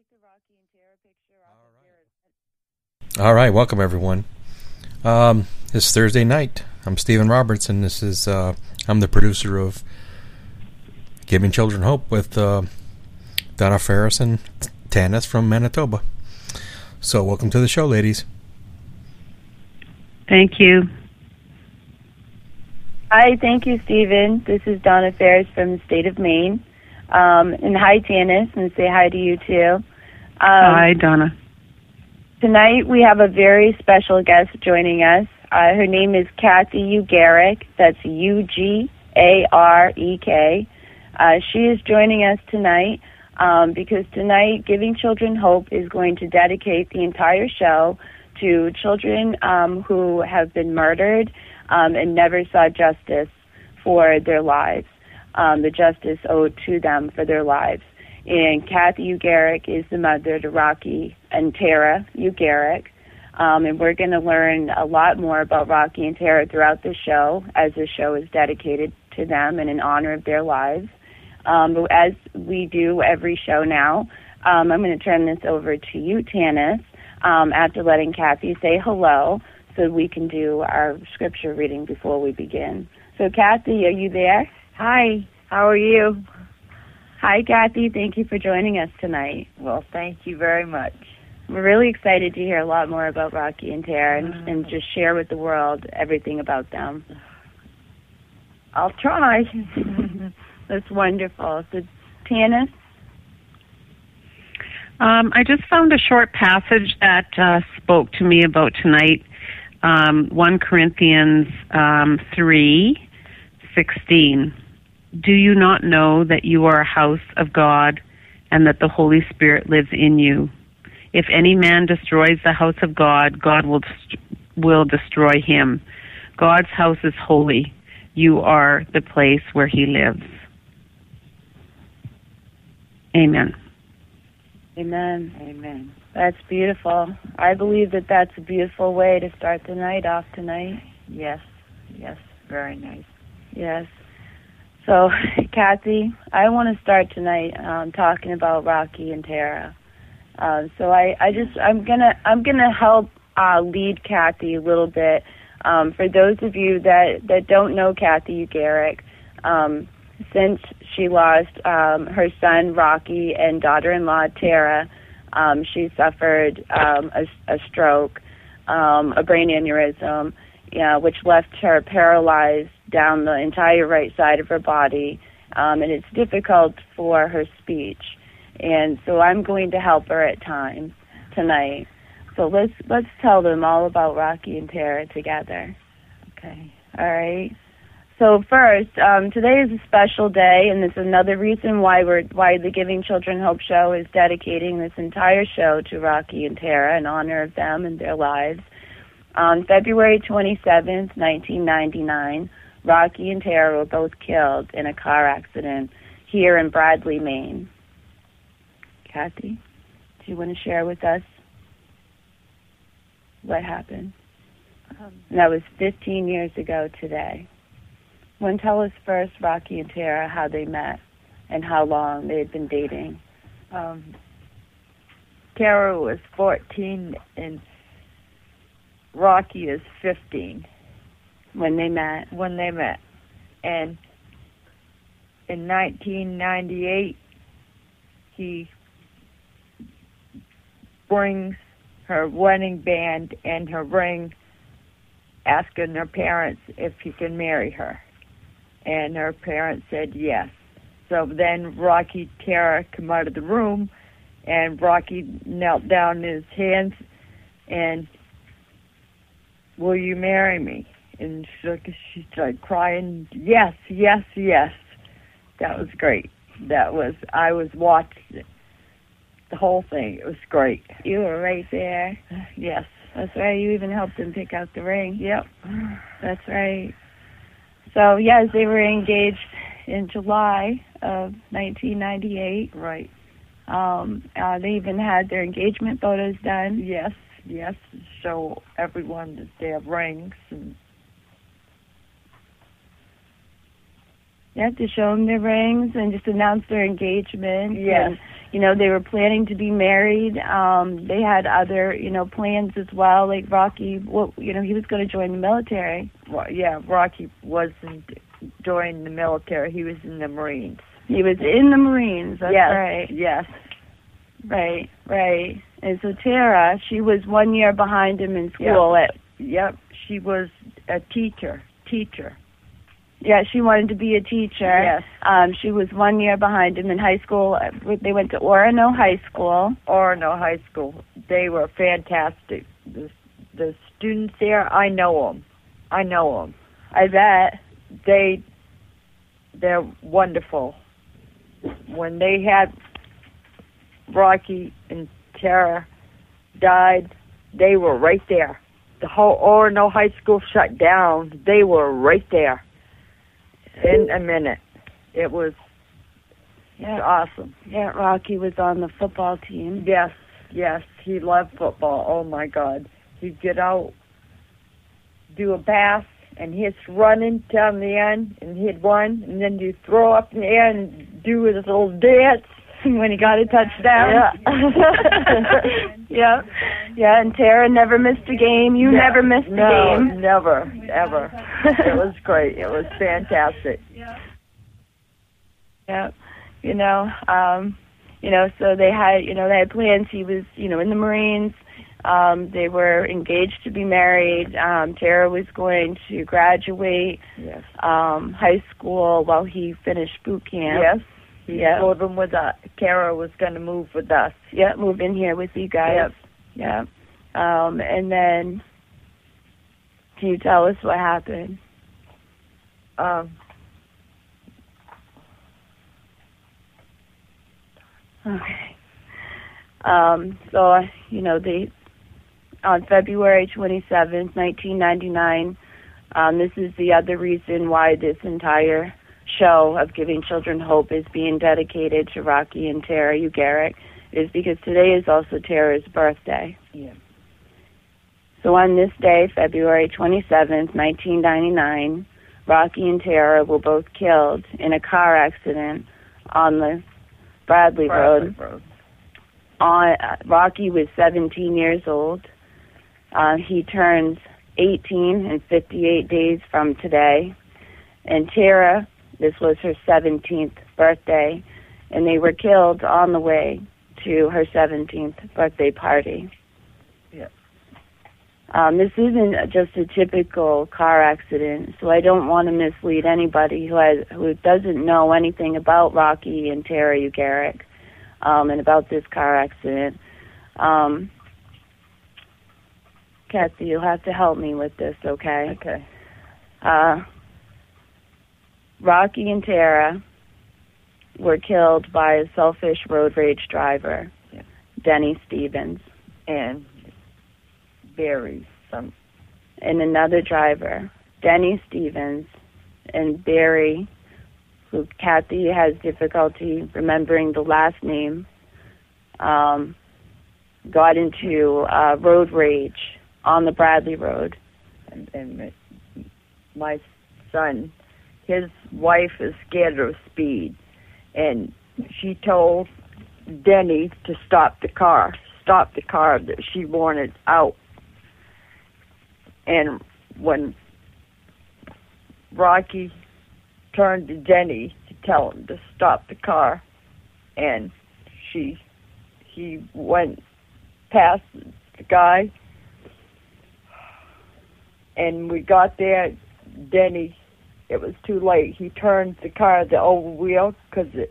take the Rocky and Tara picture off of All right, welcome everyone. It's Thursday night. I'm Stephen Roberts, and this is I'm the producer of Giving Children Hope with Donna Ferris and Tanis from Manitoba. So, welcome to the show, ladies. Thank you. Hi, thank you, Stephen. This is Donna Ferris from the state of Maine. And hi, Tanis, and say hi to you too. Hi, Donna. Tonight we have a very special guest joining us. Her name is Kathy Ugarek. That's Ugarek. She is joining us tonight because tonight Giving Children Hope is going to dedicate the entire show to children who have been murdered and never saw justice for their lives, the justice owed to them for their lives. And Kathy Ugarek is the mother to Rocky and Tara Ugarek. And we're going to learn a lot more about Rocky and Tara throughout the show, as the show is dedicated to them and in honor of their lives. But as we do every show now, I'm going to turn this over to you, Tanis, after letting Kathy say hello so we can do our scripture reading before we begin. So, Kathy, are you there? Hi, how are you? Hi, Kathy. Thank you for joining us tonight. Well, thank you very much. We're really excited to hear a lot more about Rocky and Tara and just share with the world everything about them. I'll try. That's wonderful. So, Tanis? I just found a short passage that spoke to me about tonight. 1 Corinthians 3:16. Do you not know that you are a house of God and that the Holy Spirit lives in you? If any man destroys the house of God, God will destroy him. God's house is holy. You are the place where he lives. Amen. Amen. Amen. That's beautiful. I believe that that's a beautiful way to start the night off tonight. Yes, very nice. Yes. So, Kathy, I want to start tonight talking about Rocky and Tara. So I'm gonna help lead Kathy a little bit. For those of you that don't know Kathy Ugarek, since she lost her son Rocky and daughter-in-law Tara, she suffered a stroke, a brain aneurysm, which left her paralyzed down the entire right side of her body, and it's difficult for her speech. And so I'm going to help her at times tonight. So let's tell them all about Rocky and Tara together. Okay. All right. So first, today is a special day, and it's another reason why the Giving Children Hope show is dedicating this entire show to Rocky and Tara in honor of them and their lives. On February 27th, 1999, Rocky and Tara were both killed in a car accident here in Bradley, Maine. Kathy, do you want to share with us what happened? And that was 15 years ago today. Want to tell us first, Rocky and Tara, how they met and how long they had been dating? Tara was 14 and Rocky is 15. When they met? And in 1998, he brings her wedding band and her ring, asking her parents if he can marry her. And her parents said yes. So then Rocky, Tara come out of the room, and Rocky knelt down in his hands and, will you marry me? And she started crying, yes, yes, yes. That was great. I was watching it, the whole thing. It was great. You were right there. Yes. That's right. You even helped him pick out the ring. Yep. That's right. So, yes, they were engaged in July of 1998. Right. They even had their engagement photos done. Yes, show everyone that they have rings. Yeah, to show them their rings and just announce their engagement. Yes. And, you know, they were planning to be married. They had other, plans as well. Like Rocky, he was going to join the military. Well, yeah, Rocky wasn't joining the military. He was in the Marines. He was in the Marines. That's yes. right. Yes. Right. And so Tara, she was 1 year behind him in school. Yep. She was a teacher. Yeah, she wanted to be a teacher. Yes. She was 1 year behind him in high school. They went to Orono High School. Orono High School. They were fantastic. The students there, I know them. I bet. They're wonderful. When they had Rocky and Tara died, they were right there. The whole Orono High School shut down. They were right there in a minute. It was awesome. Yeah, Rocky was on the football team. Yes, he loved football. Oh, my God. He'd get out, do a pass, and he'd run down the end, and he'd run, and then you throw up in the air and do his little dance. When he got a touchdown. Yeah. Yeah, and Tara never missed a game. You never missed a game. No, never, ever. It was great. It was fantastic. Yeah. So they had plans. He was, in the Marines. They were engaged to be married. Tara was going to graduate high school while he finished boot camp. Yes. He told them Tara was going to move with us. Yeah, move in here with you guys. Yep. Yeah. And then, can you tell us what happened? Okay. They on February 27th, 1999, this is the other reason why this entire show of Giving Children Hope is being dedicated to Rocky and Tara Ugarich, is because today is also Tara's birthday. Yeah. So on this day, February 27th, 1999, Rocky and Tara were both killed in a car accident on the Bradley Road. Rocky was 17 years old. He turns 18 in 58 days from today. And Tara, this was her 17th birthday, and they were killed on the way to her 17th birthday party. Yeah. This isn't just a typical car accident, so I don't want to mislead anybody who doesn't know anything about Rocky and Tara Ugarich and about this car accident. Kathy, you'll have to help me with this, okay? Okay. Rocky and Tara were killed by a selfish road rage driver, Denny Stevens. And Barry, and another driver, Denny Stevens, and Barry, who Kathy has difficulty remembering the last name, got into road rage on the Bradley Road. And my son, his wife is scared of speed, and she told Denny to stop the car that she wanted out. And when Rocky turned to Denny to tell him to stop the car, and he went past the guy, and we got there, Denny, it was too late. He turned the car the over wheel because it.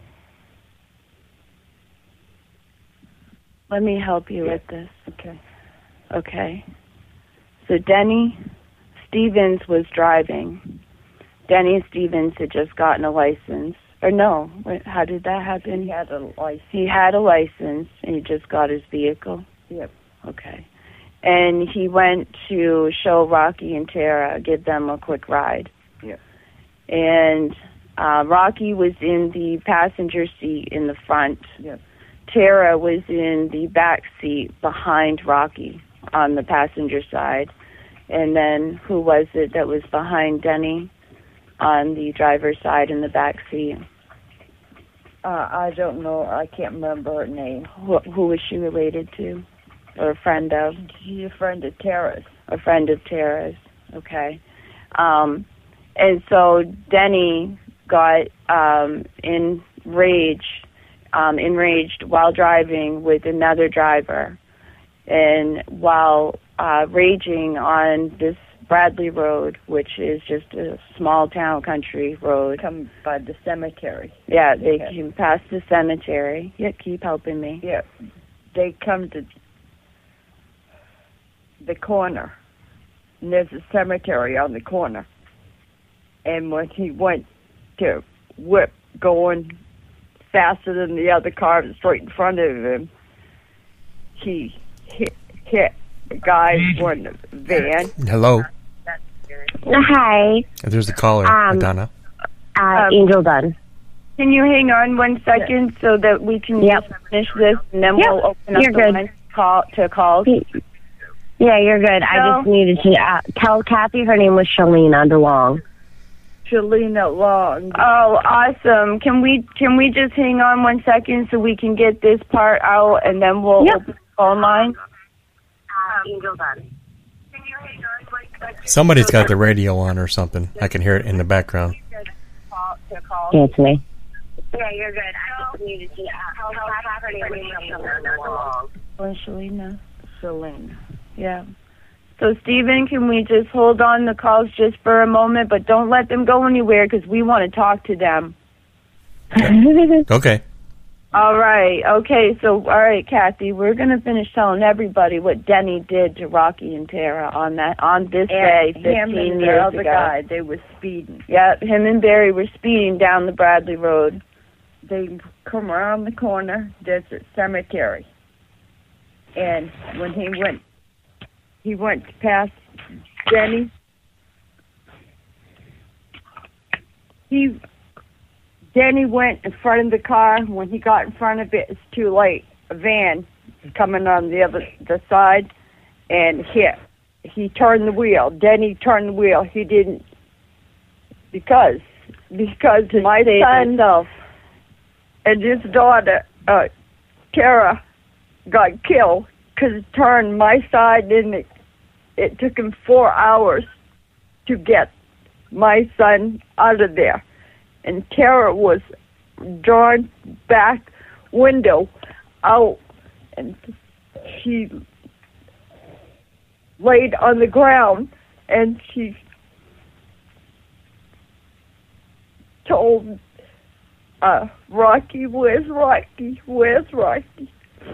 Let me help you with this. Okay. So Denny Stevens was driving. Denny Stevens had just gotten a license. Or no, how did that happen? He had a license. He had a license, and he just got his vehicle? Yep. Okay. And he went to show Rocky and Tara, give them a quick ride. Yep. And Rocky was in the passenger seat in the front. Yep. Tara was in the back seat behind Rocky on the passenger side. And then who was it that was behind Denny? on the driver's side in the back seat? I don't know. I can't remember her name. Who was she related to, or a friend of? She's a friend of Tara's. A friend of Tara's. Okay. And so Denny got enraged while driving with another driver, and while raging on this Bradley Road, which is just a small town country road. Come by the cemetery. Yeah, they came past the cemetery. Yeah, keep helping me. Yeah, they come to the corner, and there's a cemetery on the corner. And when he went to whip, going faster than the other car straight in front of him, he hit the guy in the van. Hello. Hi. There's the caller, Donna. Angel Dunn. Can you hang on 1 second so that we can just finish this, and then we'll open up the line to calls? Yeah, you're good. I just needed to tell Kathy her name was Shalina DeLong. Shalina Long. Oh, awesome. Can we just hang on 1 second so we can get this part out, and then we'll open the phone line? Angel Dunn. Somebody's got the radio on or something. I can hear it in the background. Yeah, it's me. Yeah, you're good. I just needed to tell her name was Shalina. Shalina. Yeah. So, Stephen, can we just hold on the calls just for a moment, but don't let them go anywhere because we want to talk to them. Okay. All right. Okay. So, all right, Kathy, we're going to finish telling everybody what Denny did to Rocky and Tara on this day 15 him and years the other ago. guy, they were speeding. Yeah, him and Barry were speeding down the Bradley Road. They come around the corner, there's a cemetery. And when he went past Denny, Denny went in front of the car. When he got in front of it, it's too late. A van coming on the side and hit. He turned the wheel. Denny turned the wheel. He didn't, because my son and his daughter, Tara, got killed because it turned my side, and it took him 4 hours to get my son out of there. And Tara was drawn back window out, and she laid on the ground, and she told Rocky, "Where's Rocky? Where's Rocky?"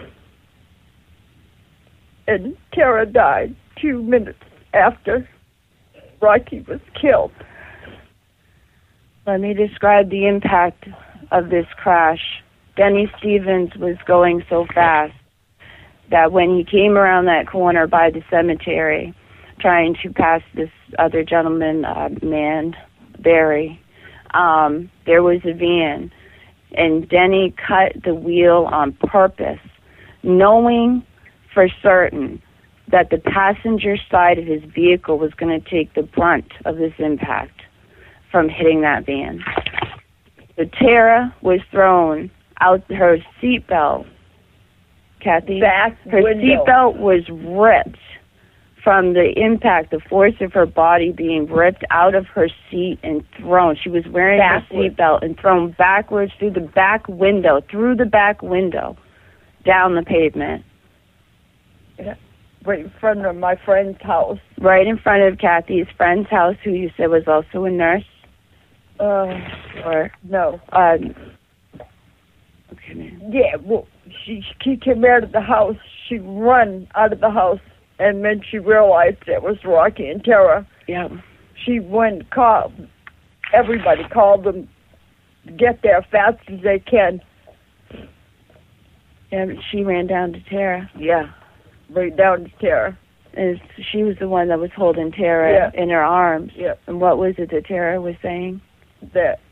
And Tara died 2 minutes after Rocky was killed. Let me describe the impact of this crash. Denny Stevens was going so fast that when he came around that corner by the cemetery, trying to pass this other gentleman, man, Barry, there was a van, and Denny cut the wheel on purpose, knowing for certain that the passenger side of his vehicle was going to take the brunt of this impact from hitting that van. So Tara was thrown out, her seatbelt, Kathy, Back her window. seatbelt was ripped from the impact, the force of her body being ripped out of her seat and thrown. She was wearing Backwards. her seatbelt and thrown backwards through the back window, down the pavement. Right in front of my friend's house. Right in front of Kathy's friend's house, who you said was also a nurse? Or No. okay, ma'am. Yeah, well, she came out of the house. She run out of the house, and then she realized it was Rocky and Tara. Yeah. She went and called. Everybody called them to get there fast as they can. Yeah, but she ran down to Tara. Yeah, right down to Tara. And she was the one that was holding Tara in her arms. Yeah. And what was it that Tara was saying? That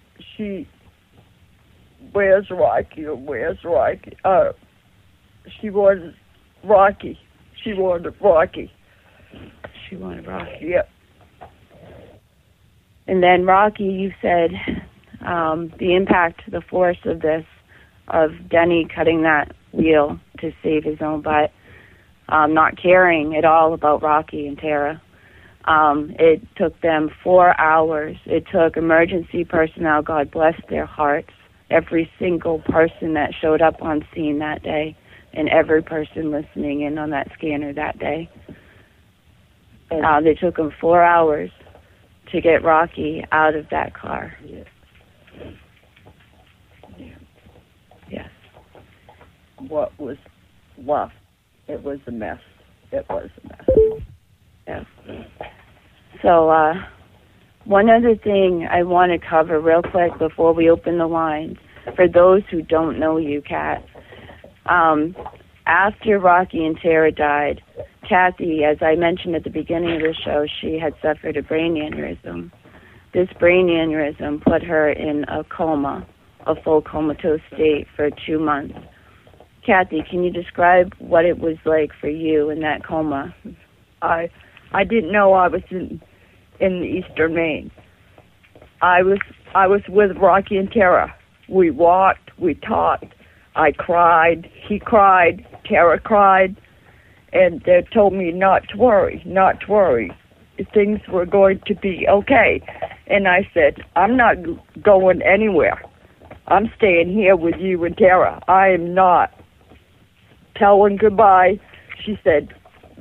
where's Rocky? Where's Rocky? She wanted Rocky. She wanted Rocky. She wanted Rocky. Yep. And then Rocky, you said the impact, the force of this, of Denny cutting that wheel to save his own butt, not caring at all about Rocky and Tara. It took them 4 hours. It took emergency personnel, God bless their hearts, every single person that showed up on scene that day and every person listening in on that scanner that day. They took them 4 hours to get Rocky out of that car. Yes. Yes. What was left, it was a mess. It was a mess. Yeah. So, one other thing I want to cover real quick before we open the lines, for those who don't know you, Kat, after Rocky and Tara died, Kathy, as I mentioned at the beginning of the show, she had suffered a brain aneurysm. This brain aneurysm put her in a coma, a full comatose state for 2 months. Kathy, can you describe what it was like for you in that coma? I didn't know I was in the Eastern Maine. I was with Rocky and Tara. We walked, we talked. I cried, he cried, Tara cried, and they told me not to worry. Things were going to be okay. And I said, I'm not going anywhere. I'm staying here with you and Tara. I am not. Telling goodbye, she said,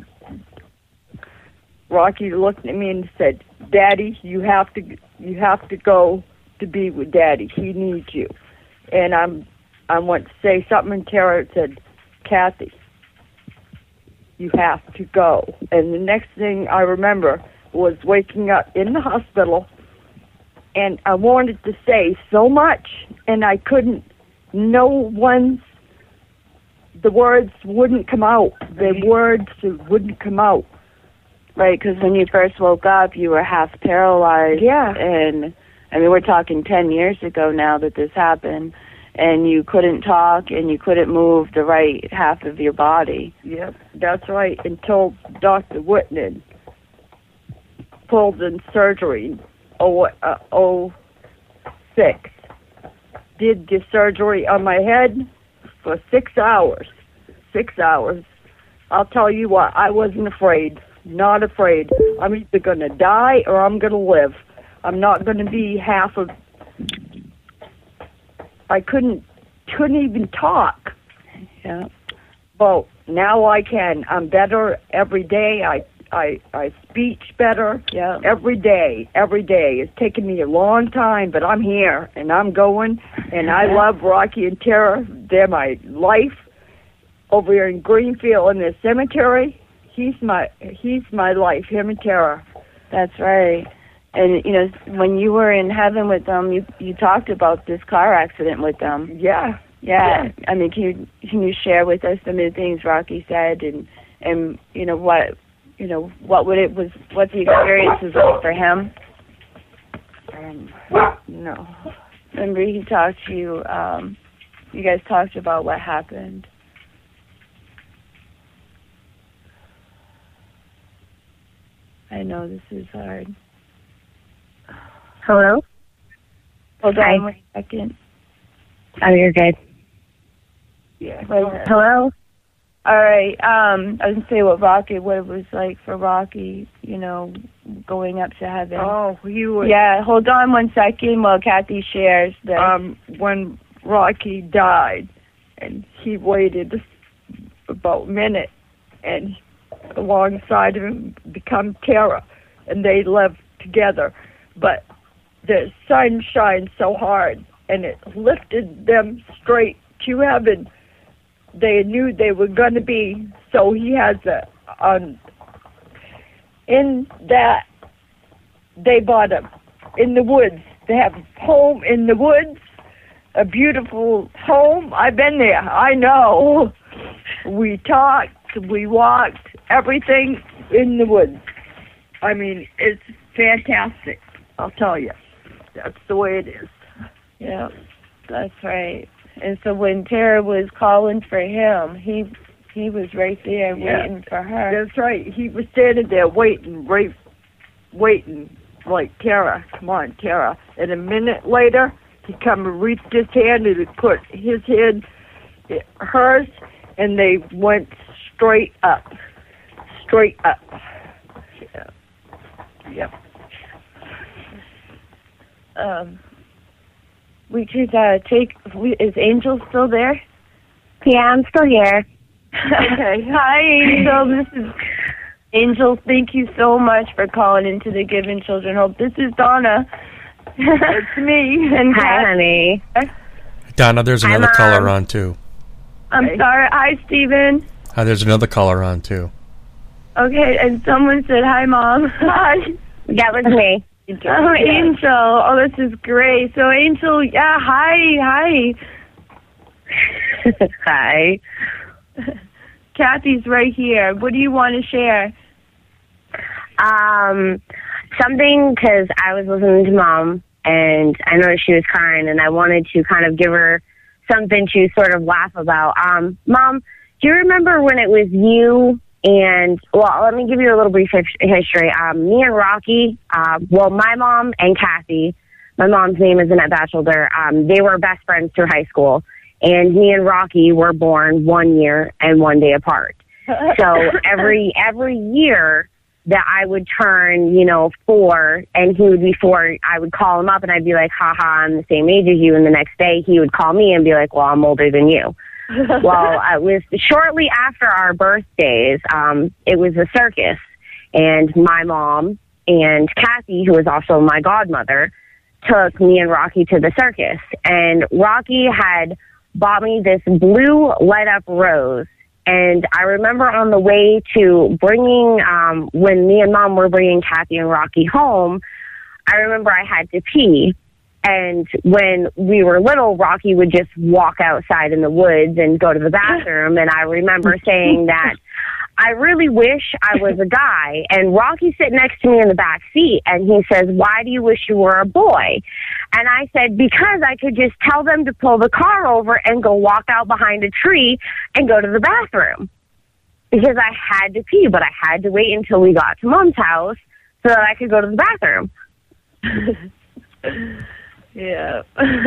Rocky looked at me and said, Daddy, you have to go to be with Daddy. He needs you. And I went to say something, and Tara said, Kathy, you have to go. And the next thing I remember was waking up in the hospital, and I wanted to say so much, and I couldn't. The words wouldn't come out. The words wouldn't come out. Right, because when you first woke up, you were half paralyzed. Yeah. And, I mean, we're talking 10 years ago now that this happened, and you couldn't talk and you couldn't move the right half of your body. Yep, that's right, until Dr. Whitman pulled in surgery 06. Did the surgery on my head for 6 hours. 6 hours. I'll tell you what, I wasn't afraid. Not afraid. I'm either going to die or I'm going to live. I'm not going to be half of... I couldn't even talk. Yeah. Well, now I can. I'm better every day. I speech better. Yeah. Every day. It's taken me a long time, but I'm here and I'm going. And I love Rocky and Tara. They're my life. Over here in Greenfield in the cemetery, he's my life. Him and Tara. That's right. And, you know, when you were in heaven with them, you talked about this car accident with them. Yeah. I mean, can you share with us some of the things Rocky said and what's the experiences like for him? No. Remember he talked to you, you guys talked about what happened. I know this is hard. Hello? Hold Hi. on 1 second. Oh, you're good. Yeah. Hello? All right. I was going to say what it was like for Rocky, going up to heaven. Oh, you were... Yeah, hold on 1 second while Kathy shares this. When Rocky died, and he waited about a minute, and alongside of him become Tara, and they lived together. But the sun shines so hard, and it lifted them straight to heaven. They knew they were going to be, so he has in that, they bought him in the woods. They have a home in the woods, a beautiful home. I've been there. I know. We talked, we walked, everything in the woods. I mean, it's fantastic. I'll tell you. That's the way it is. Yeah, that's right. And so when Tara was calling for him, he was right there waiting for her. That's right. He was standing there waiting like, Tara, come on, Tara. And a minute later, he come and reached his hand and he put his hand, hers, and they went straight up. Straight up. Yeah. Yep. We could is Angel still there? Yeah, I'm still here. Okay. Hi, Angel. This is Angel. Thank you so much for calling into the Giving Children Hope. This is Donna. It's me. And Hi, honey. Donna, there's another caller on, too. I'm sorry. Hi, Stephen. There's another caller on, too. Okay, and someone said, hi, Mom. Hi. That was me. Oh, Angel. Oh, this is great. So, Angel, yeah, hi. Hi. Kathy's right here. What do you want to share? Something, because I was listening to Mom, and I noticed she was crying, and I wanted to kind of give her something to sort of laugh about. Mom, do you remember when it was you and, well, let me give you a little brief history. Me and Rocky, my mom and Kathy, my mom's name is Annette Batchelder, they were best friends through high school. And me and Rocky were born 1 year and 1 day apart. So every year that I would turn, 4 and he would be 4, I would call him up and I'd be like, haha, I'm the same age as you. And the next day he would call me and be like, well, I'm older than you. Well, it was shortly after our birthdays, it was a circus. And my mom and Kathy, who was also my godmother, took me and Rocky to the circus. And Rocky had bought me this blue light-up rose. And I remember on the way to bringing, when me and Mom were bringing Kathy and Rocky home, I remember I had to pee. And when we were little, Rocky would just walk outside in the woods and go to the bathroom. And I remember saying that I really wish I was a guy. And Rocky sat next to me in the back seat, and he says, why do you wish you were a boy? And I said, because I could just tell them to pull the car over and go walk out behind a tree and go to the bathroom. Because I had to pee, but I had to wait until we got to Mom's house so that I could go to the bathroom. Yeah.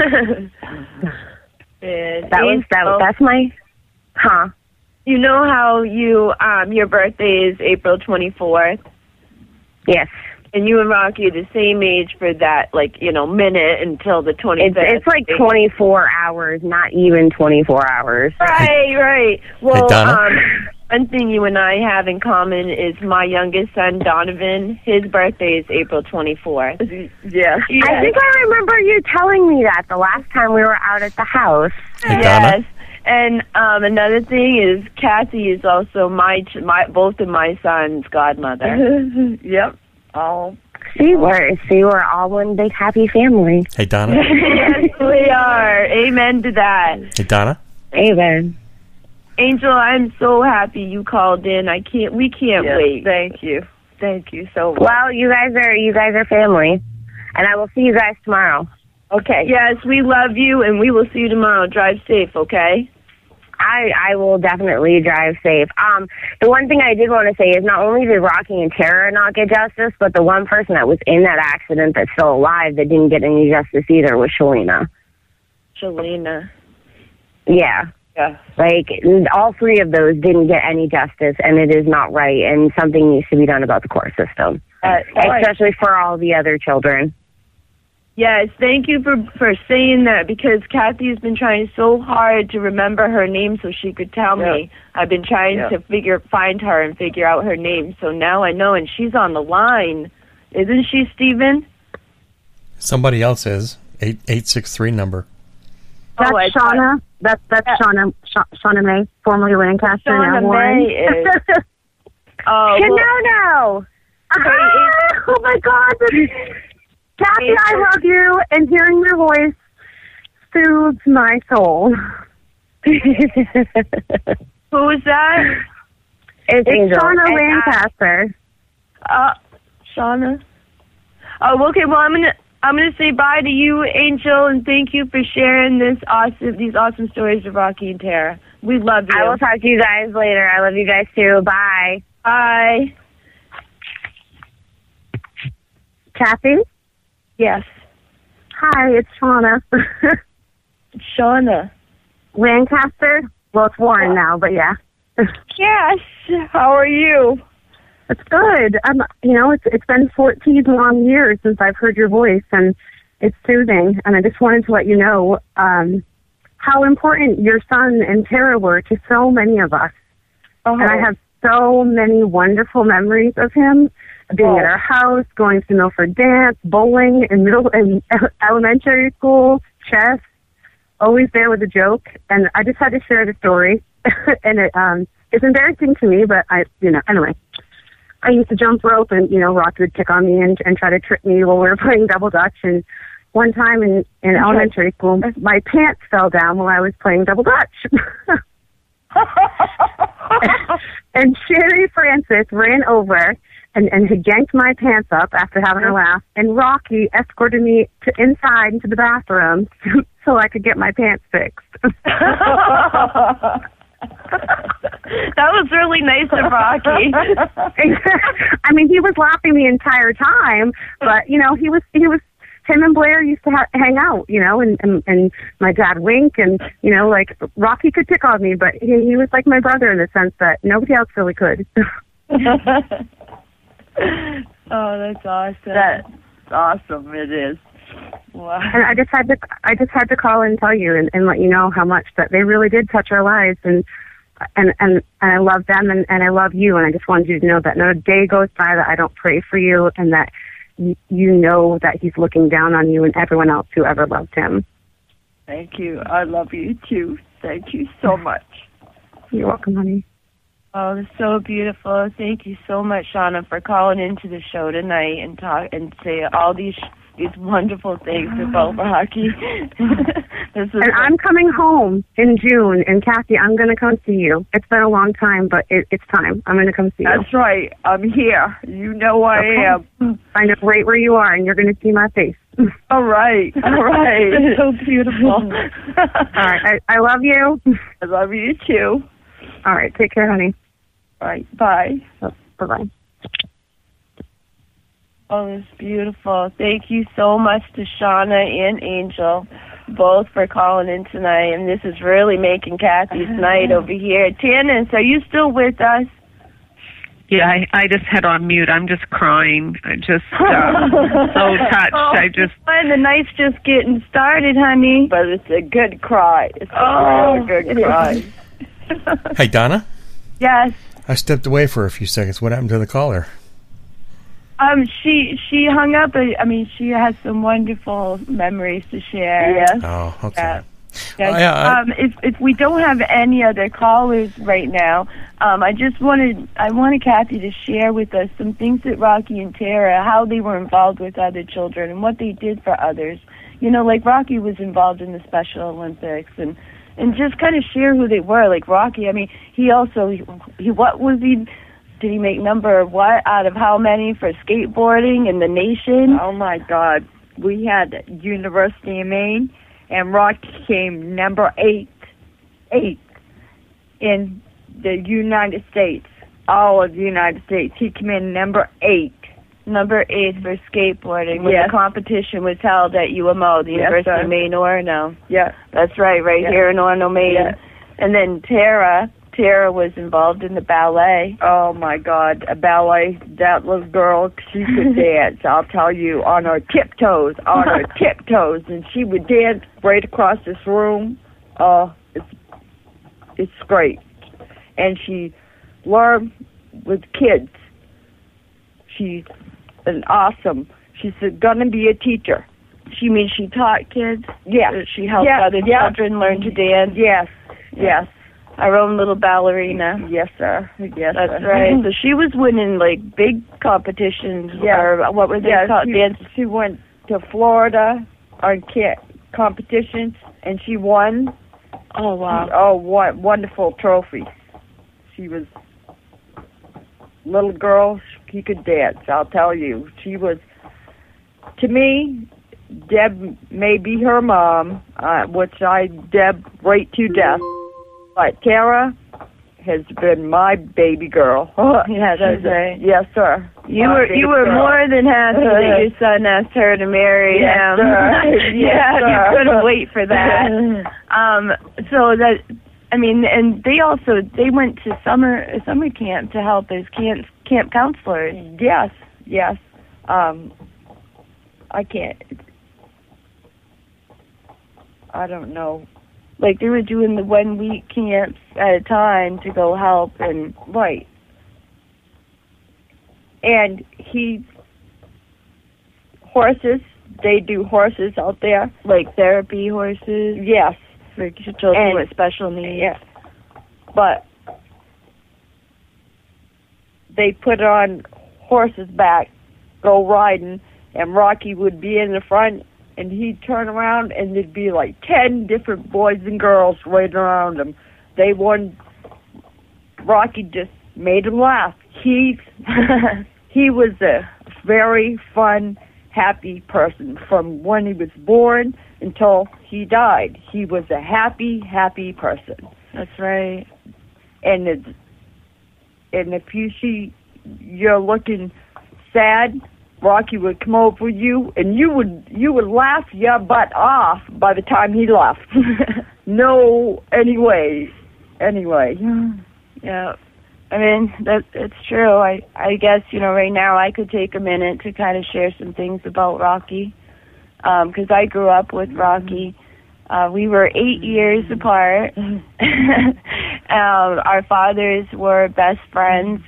That's my, You know how your birthday is April 24th? Yes. And you and Rocky are the same age for that, minute until the 25th. It's like 24 hours, not even 24 hours. Right. Well, hey, Donna? One thing you and I have in common is my youngest son, Donovan. His birthday is April 24th. Yes. I think I remember you telling me that the last time we were out at the house. Hey, yes. Donna? And another thing is Kathy is also my both of my sons' godmother. Yep. Oh. See, we're all one big happy family. Hey, Donna? Yes, we are. Amen to that. Hey, Donna? Amen. Angel, I'm so happy you called in. We can't wait. Thank you so much. Well, you guys are family, and I will see you guys tomorrow. Okay. Yes, we love you, and we will see you tomorrow. Drive safe, okay? I will definitely drive safe. The one thing I did want to say is not only did Rocky and Tara not get justice, but the one person that was in that accident that's still alive that didn't get any justice either was Shalina. Shalina. Yeah. Yeah. Like, all three of those didn't get any justice, and it is not right, and something needs to be done about the court system, especially for all the other children. Yes, thank you for saying that, because Kathy's been trying so hard to remember her name so she could tell me. I've been trying to find her and figure out her name, so now I know, and she's on the line. Isn't she, Stephen? Somebody else is. 863 number. That's Shauna. That's Shauna May, formerly Lancaster. Shauna May is. No. Oh my God. Kathy, I love you, and hearing your voice soothes my soul. Who is that? It's Angel. Shauna Lancaster. Shauna. Oh, okay. Well, I'm gonna say bye to you, Angel, and thank you for sharing these awesome stories of Rocky and Tara. We love you. I will talk to you guys later. I love you guys too. Bye. Bye. Kathy? Yes. Hi, it's Shauna. Shauna. Lancaster? Well, it's Warren now, but yeah. Yes. How are you? It's good. It's been 14 long years since I've heard your voice, and it's soothing. And I just wanted to let you know how important your son and Tara were to so many of us. Oh. And I have so many wonderful memories of him being at our house, going to Milford Dance, bowling in middle and elementary school, chess, always there with a joke. And I just had to share the story. And it's embarrassing to me, but anyway. I used to jump rope, and, Rocky would pick on me and try to trick me while we were playing double dutch. And one time in elementary school, my pants fell down while I was playing double dutch. And Sherry Francis ran over and had yanked my pants up after having a laugh, and Rocky escorted me inside into the bathroom so I could get my pants fixed. That was really nice of Rocky. I mean, he was laughing the entire time, but he was him and Blair used to hang out, and my dad Wink, and Rocky could pick on me, but he was like my brother in the sense that nobody else really could. Oh, that's awesome. That's awesome. It is. Wow. And I just had to call and tell you and let you know how much that they really did touch our lives, and I love them and I love you, and I just wanted you to know that not a day goes by that I don't pray for you, and that you know that he's looking down on you and everyone else who ever loved him. Thank you. I love you too. Thank you so much. You're welcome, honey. Oh, that's so beautiful. Thank you so much, Shauna, for calling into the show tonight and talk and say all these wonderful things about Rocky. And I'm coming home in June, and Kathy, I'm going to come see you. It's been a long time, but it's time. I'm going to come see you. That's right. I'm here. You know I am. I know right where you are, and you're going to see my face. All right. All right. It's so beautiful. All right. I love you. I love you too. All right. Take care, honey. All right. Bye. Bye-bye. Oh, it's beautiful. Thank you so much to Shauna and Angel, both for calling in tonight. And this is really making Kathy's night over here. Tanis, are you still with us? Yeah, I just had on mute. I'm just crying. I just so touched. The night's just getting started, honey. But it's a good cry. It's a real good cry. Hey, Donna? Yes. I stepped away for a few seconds. What happened to the caller? She hung up. She has some wonderful memories to share. Yes. Oh, okay. Yeah. If we don't have any other callers right now, I wanted Kathy to share with us some things that Rocky and Tara, how they were involved with other children and what they did for others. Like Rocky was involved in the Special Olympics and just kind of share who they were. Like Rocky, did he make number what out of how many for skateboarding in the nation? Oh, my God. We had University of Maine, and Rocky came number 8 in the United States, all of the United States. He came in number 8. Number 8 for skateboarding when Yes. the competition was held at UMO, the University of Maine, Orono. Yeah. That's right here in Orono, Maine. Yeah. And then Tara was involved in the ballet. Oh, my God. A ballet, that little girl, she could dance, I'll tell you, on her tiptoes. And she would dance right across this room. Oh, it's great. And she learned with kids. She's she's going to be a teacher. She taught kids? Yeah. She helped other children learn to dance? Yes. Our own little ballerina. Yes, sir. Yes, That's right. So she was winning, big competitions. Yeah. Or what were they called? She went to Florida on competitions, and she won. Oh, wow. Oh, what wonderful trophy. She was little girl. She could dance, I'll tell you. She was, to me, Deb may be her mom, which Deb rate to death. But Tara has been my baby girl. Yeah, that's right. Yes, sir. You were more than happy that your son asked her to marry him. Sir. Yeah, sir. you couldn't wait for that. So that, I mean, and they went to summer camp to help as camp counselors. Yes. I can't. I don't know. Like, they were doing the 1 week camps at a time to go help, and Right. And horses, they do horses out there. like therapy horses Yes. for children And- with special needs. Yeah. But they put on horses' back, go riding, and Rocky would be in the front, and he'd turn around, and there'd be like 10 different boys and girls right around him. Rocky just made him laugh. He was a very fun, happy person from when he was born until he died. He was a happy, happy person. That's right. And if you see you're looking sad, Rocky would come over you, and you would laugh your butt off by the time he left. No, anyway. Yeah. I mean, it's true. I guess, right now I could take a minute to kind of share some things about Rocky, because I grew up with Rocky. We were 8 years apart. Our fathers were best friends.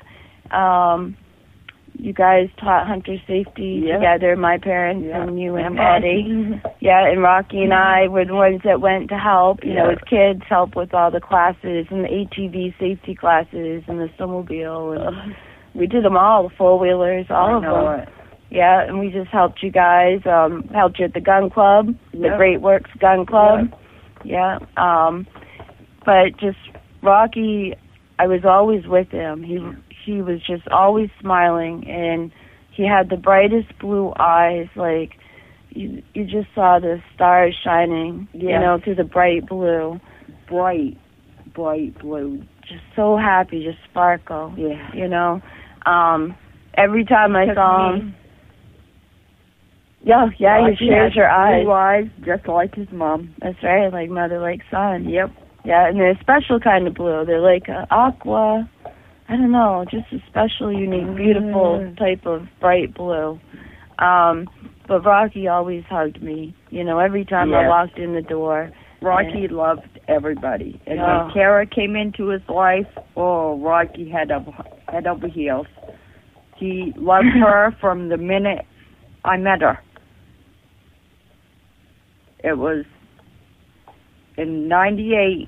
You guys taught hunter safety together, my parents and you and Patty. Yeah, and Rocky and I were the ones that went to help, as kids, help with all the classes and the ATV safety classes and the snowmobile. And we did them all, the four-wheelers, all of them. Yeah, and we just helped you guys, helped you at the gun club, the Great Works Gun Club. Yeah. But just Rocky, I was always with him. He was just always smiling, and he had the brightest blue eyes, like you just saw the stars shining, through the bright blue. Bright blue. Just so happy, just sparkle. Yeah. Every time I saw him. Yeah, he shares your eyes. Blue eyes, just like his mom. That's right, like mother, like son. Yep. Yeah, and they're a special kind of blue. They're like aqua. I don't know, just a special, unique, beautiful type of bright blue. But Rocky always hugged me, every time I walked in the door. Rocky loved everybody. And when Tara came into his life, Rocky head over heels. He loved her from the minute I met her. It was in 98.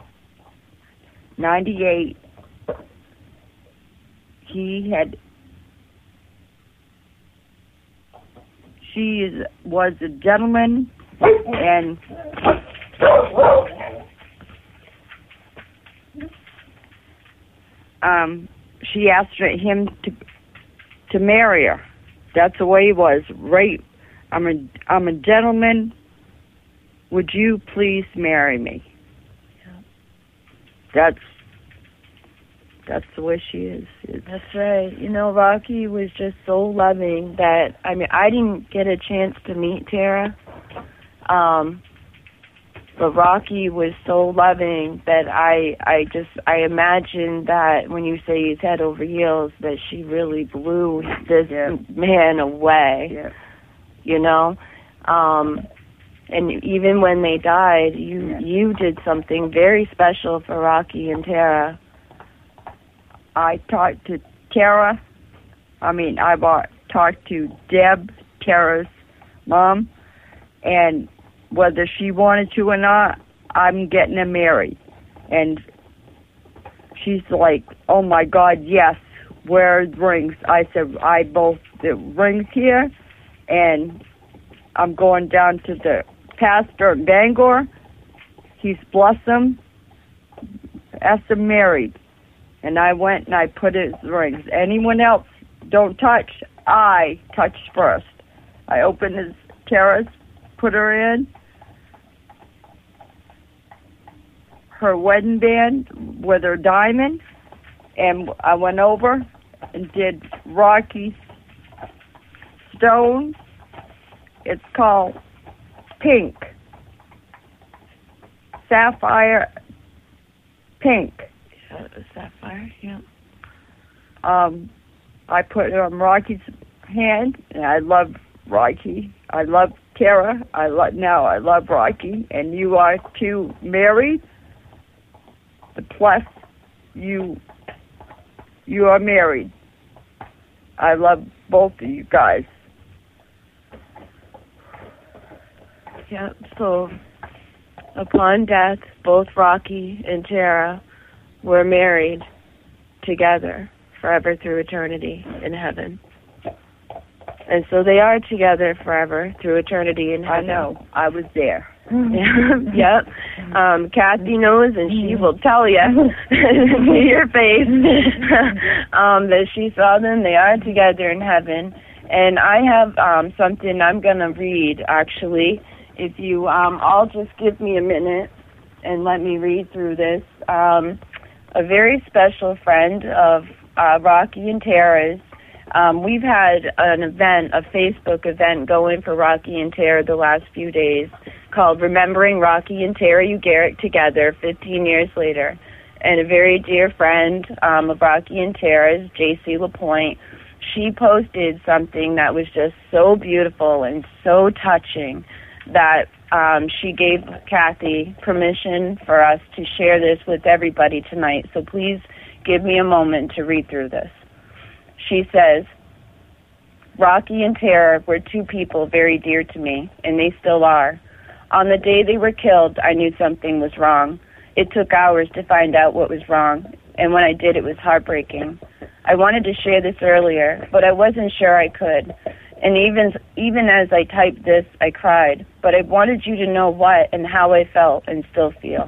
She was a gentleman, and she asked him to marry her. That's the way he was. Right? I'm a gentleman. Would you please marry me? That's the way she is. That's right. Rocky was just so loving that, I didn't get a chance to meet Tara, but Rocky was so loving that I imagined that when you say he's head over heels, that she really blew this man away, and even when they died, you did something very special for Rocky and Tara. I talked to Tara. I talked to Deb, Tara's mom, and whether she wanted to or not, I'm getting her married. And she's like, oh my God, yes, where are the rings? I said, the rings here, and I'm going down to the pastor in Bangor. He's blessed them, asked them married. And I went and I put his rings. Anyone else don't touch, I touch first. I opened his Tara's, put her in. her wedding band with her diamond, and I went over and did Rocky Stone. It's called Pink. Sapphire Pink. Yeah, sapphire, yeah. I put it on Rocky's hand, and I love Rocky. I love Tara. I love Rocky, and you are two married. Plus, you are married. I love both of you guys. Yeah, so upon death, both Rocky and Tara were married together forever through eternity in heaven. And so they are together forever through eternity in heaven. I know. I was there. Yep. Kathy knows, and she will tell you to your face that she saw them. They are together in heaven. And I have something I'm going to read, actually. If you all just give me a minute and let me read through this. A very special friend of Rocky and Tara's. We've had an event, a Facebook event going for Rocky and Tara the last few days called Remembering Rocky and Tara Ugarrick Together 15 years later. And a very dear friend of Rocky and Tara's, J.C. LaPointe, she posted something that was just so beautiful and so touching that she gave Kathy permission for us to share this with everybody tonight. So please give me a moment to read through this. She says, Rocky and Tara were two people very dear to me, and they still are. On the day they were killed, I knew something was wrong. It took hours to find out what was wrong, and when I did, it was heartbreaking. I wanted to share this earlier, but I wasn't sure I could. And even as I typed this, I cried. But I wanted you to know what and how I felt and still feel.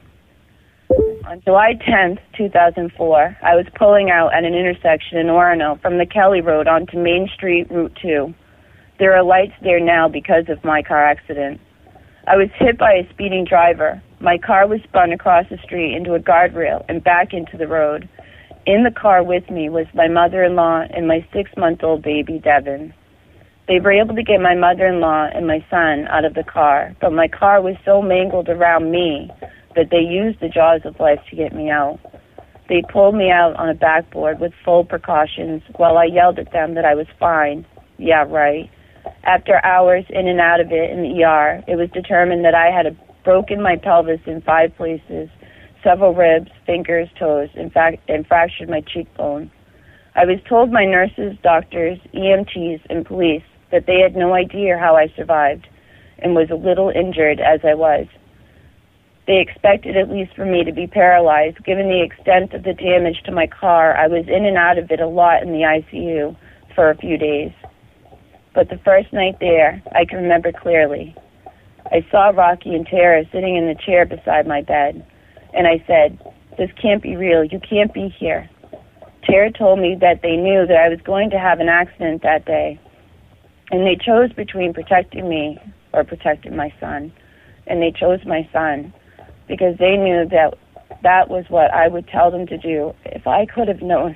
On July 10th, 2004, I was pulling out at an intersection in Orono from the Kelly Road onto Main Street, Route 2. There are lights there now because of my car accident. I was hit by a speeding driver. My car was spun across the street into a guardrail and back into the road. In the car with me was my mother-in-law and my 6-month-old baby, Devin. They were able to get my mother-in-law and my son out of the car, but my car was so mangled around me that they used the jaws of life to get me out. They pulled me out on a backboard with full precautions while I yelled at them that I was fine. Yeah, right. After hours in and out of it in the ER, it was determined that I had broken my pelvis in 5 places, several ribs, fingers, toes, and fractured my cheekbone. I was told by nurses, doctors, EMTs, and police that they had no idea how I survived and was a little injured as I was. They expected at least for me to be paralyzed. Given the extent of the damage to my car, I was in and out of it a lot in the ICU for a few days. But the first night there, I can remember clearly. I saw Rocky and Tara sitting in the chair beside my bed, and I said, "This can't be real. You can't be here." Tara told me that they knew that I was going to have an accident that day, and they chose between protecting me or protecting my son, and they chose my son because they knew that that was what I would tell them to do if I could have known.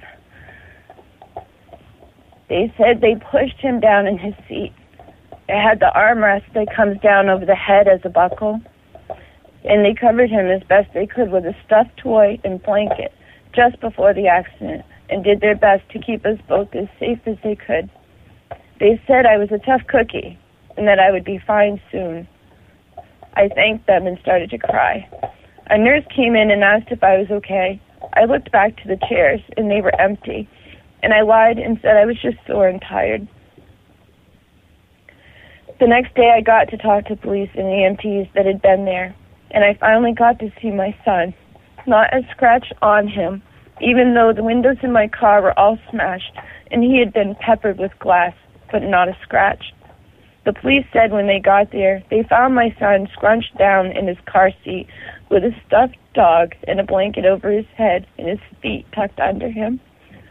They said they pushed him down in his seat. It had the armrest that comes down over the head as a buckle, and they covered him as best they could with a stuffed toy and blanket just before the accident and did their best to keep us both as safe as they could. They said I was a tough cookie and that I would be fine soon. I thanked them and started to cry. A nurse came in and asked if I was okay. I looked back to the chairs, and they were empty, and I lied and said I was just sore and tired. The next day, I got to talk to police and EMTs that had been there, and I finally got to see my son. Not a scratch on him, even though the windows in my car were all smashed, and he had been peppered with glass, but not a scratch. The police said when they got there, they found my son scrunched down in his car seat with a stuffed dog and a blanket over his head and his feet tucked under him.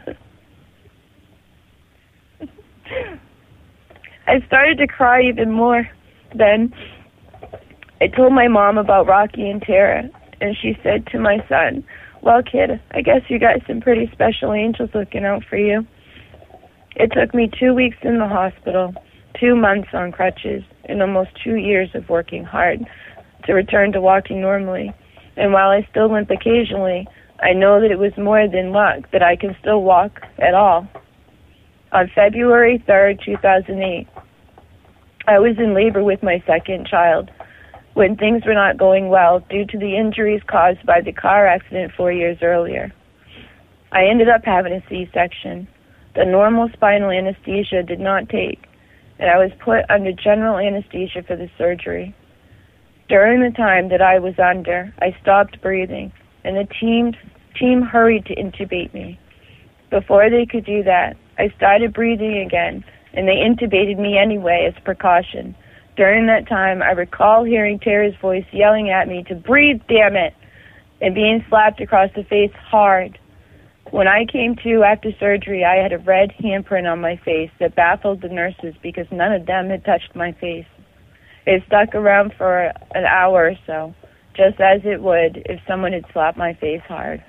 I started to cry even more. Then I told my mom about Rocky and Tara, and she said to my son, "Well, kid, I guess you got some pretty special angels looking out for you." It took me 2 weeks in the hospital, 2 months on crutches, and almost 2 years of working hard to return to walking normally. And while I still limp occasionally, I know that it was more than luck that I can still walk at all. On February 3rd, 2008, I was in labor with my second child when things were not going well due to the injuries caused by the car accident 4 years earlier. I ended up having a C-section. The normal spinal anesthesia did not take, and I was put under general anesthesia for the surgery. During the time that I was under, I stopped breathing, and the team hurried to intubate me. Before they could do that, I started breathing again, and they intubated me anyway as precaution. During that time, I recall hearing Tara's voice yelling at me to breathe, damn it, and being slapped across the face hard. When I came to after surgery, I had a red handprint on my face that baffled the nurses because none of them had touched my face. It stuck around for an hour or so, just as it would if someone had slapped my face hard.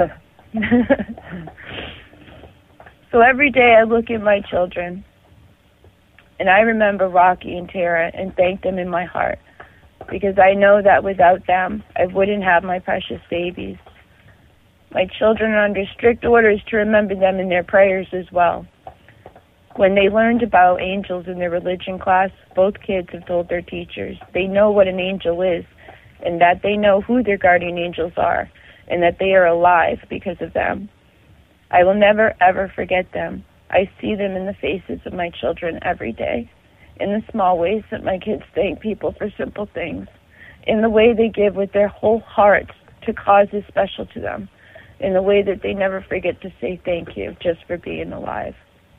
So every day I look at my children, and I remember Rocky and Tara and thank them in my heart, because I know that without them, I wouldn't have my precious babies. My children are under strict orders to remember them in their prayers as well. When they learned about angels in their religion class, both kids have told their teachers they know what an angel is, and that they know who their guardian angels are, and that they are alive because of them. I will never, ever forget them. I see them in the faces of my children every day, in the small ways that my kids thank people for simple things, in the way they give with their whole hearts to causes special to them, in the way that they never forget to say thank you just for being alive.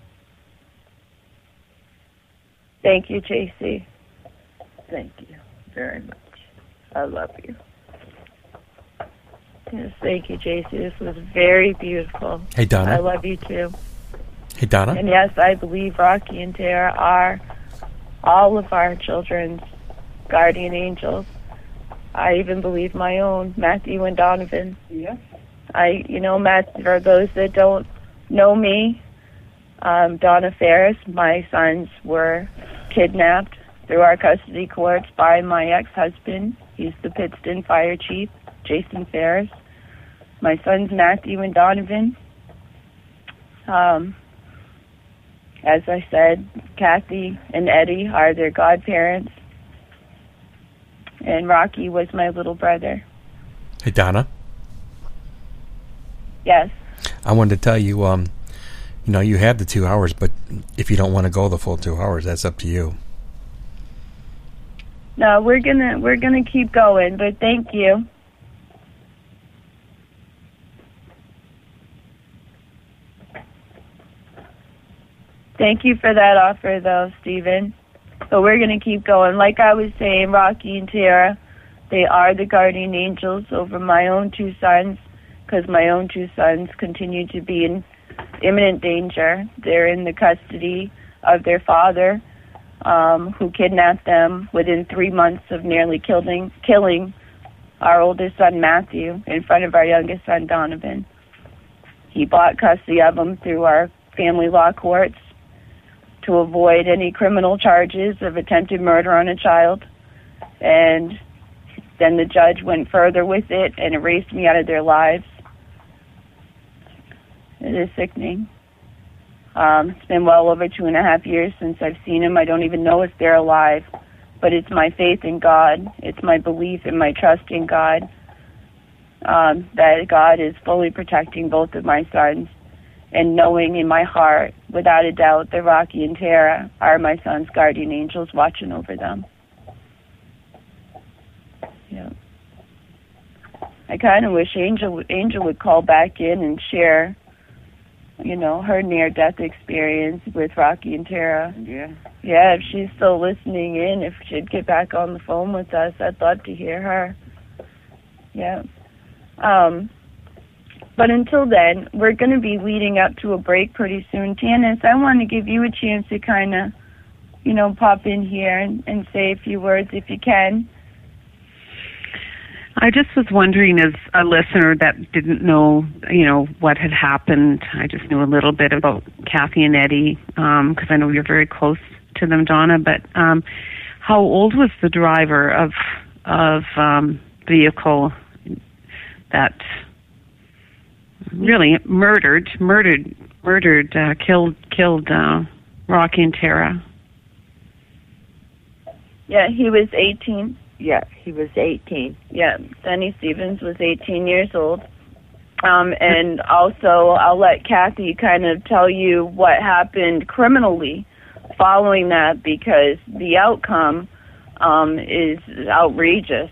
Thank you, JC. Thank you very much. I love you. Yes, thank you, JC. This was very beautiful. Hey, Donna. I love you, too. Hey, Donna. And yes, I believe Rocky and Tara are all of our children's guardian angels. I even believe my own, Matthew and Donovan. Yeah. Matt, for those that don't know me, Donna Ferris, my sons were kidnapped through our custody courts by my ex-husband. He's the Pittston Fire Chief, Jason Ferris. My sons, Matthew and Donovan. As I said, Kathy and Eddie are their godparents. And Rocky was my little brother. Hey, Donna. Yes. I wanted to tell you, you have the 2 hours, but if you don't want to go the full 2 hours, that's up to you. No, we're gonna keep going, but thank you. Thank you for that offer, though, Stephen. But we're going to keep going. Like I was saying, Rocky and Tara, they are the guardian angels over my own 2 sons, because my own 2 sons continue to be in imminent danger. They're in the custody of their father, who kidnapped them within 3 months of nearly killing our oldest son, Matthew, in front of our youngest son, Donovan. He bought custody of them through our family law courts to avoid any criminal charges of attempted murder on a child. And then the judge went further with it and erased me out of their lives. It is sickening. It's been well over 2.5 years since I've seen them. I don't even know if they're alive. But it's my faith in God. It's my belief and my trust in God, that God is fully protecting both of my sons, and knowing in my heart, without a doubt, that Rocky and Tara are my son's guardian angels watching over them. Yeah. I kind of wish Angel would call back in and share, her near-death experience with Rocky and Tara. Yeah. Yeah, if she's still listening in, if she'd get back on the phone with us, I'd love to hear her. Yeah. But until then, we're going to be leading up to a break pretty soon. Tanis, I want to give you a chance to kind of, pop in here and say a few words if you can. I just was wondering, as a listener that didn't know, what had happened, I just knew a little bit about Kathy and Eddie, because I know you're very close to them, Donna, but how old was the driver of vehicle that really killed Rocky and Tara? Yeah, he was 18. Yeah, he was 18. Yeah, Denny Stevens was 18 years old. And also, I'll let Kathy kind of tell you what happened criminally following that, because the outcome is outrageous.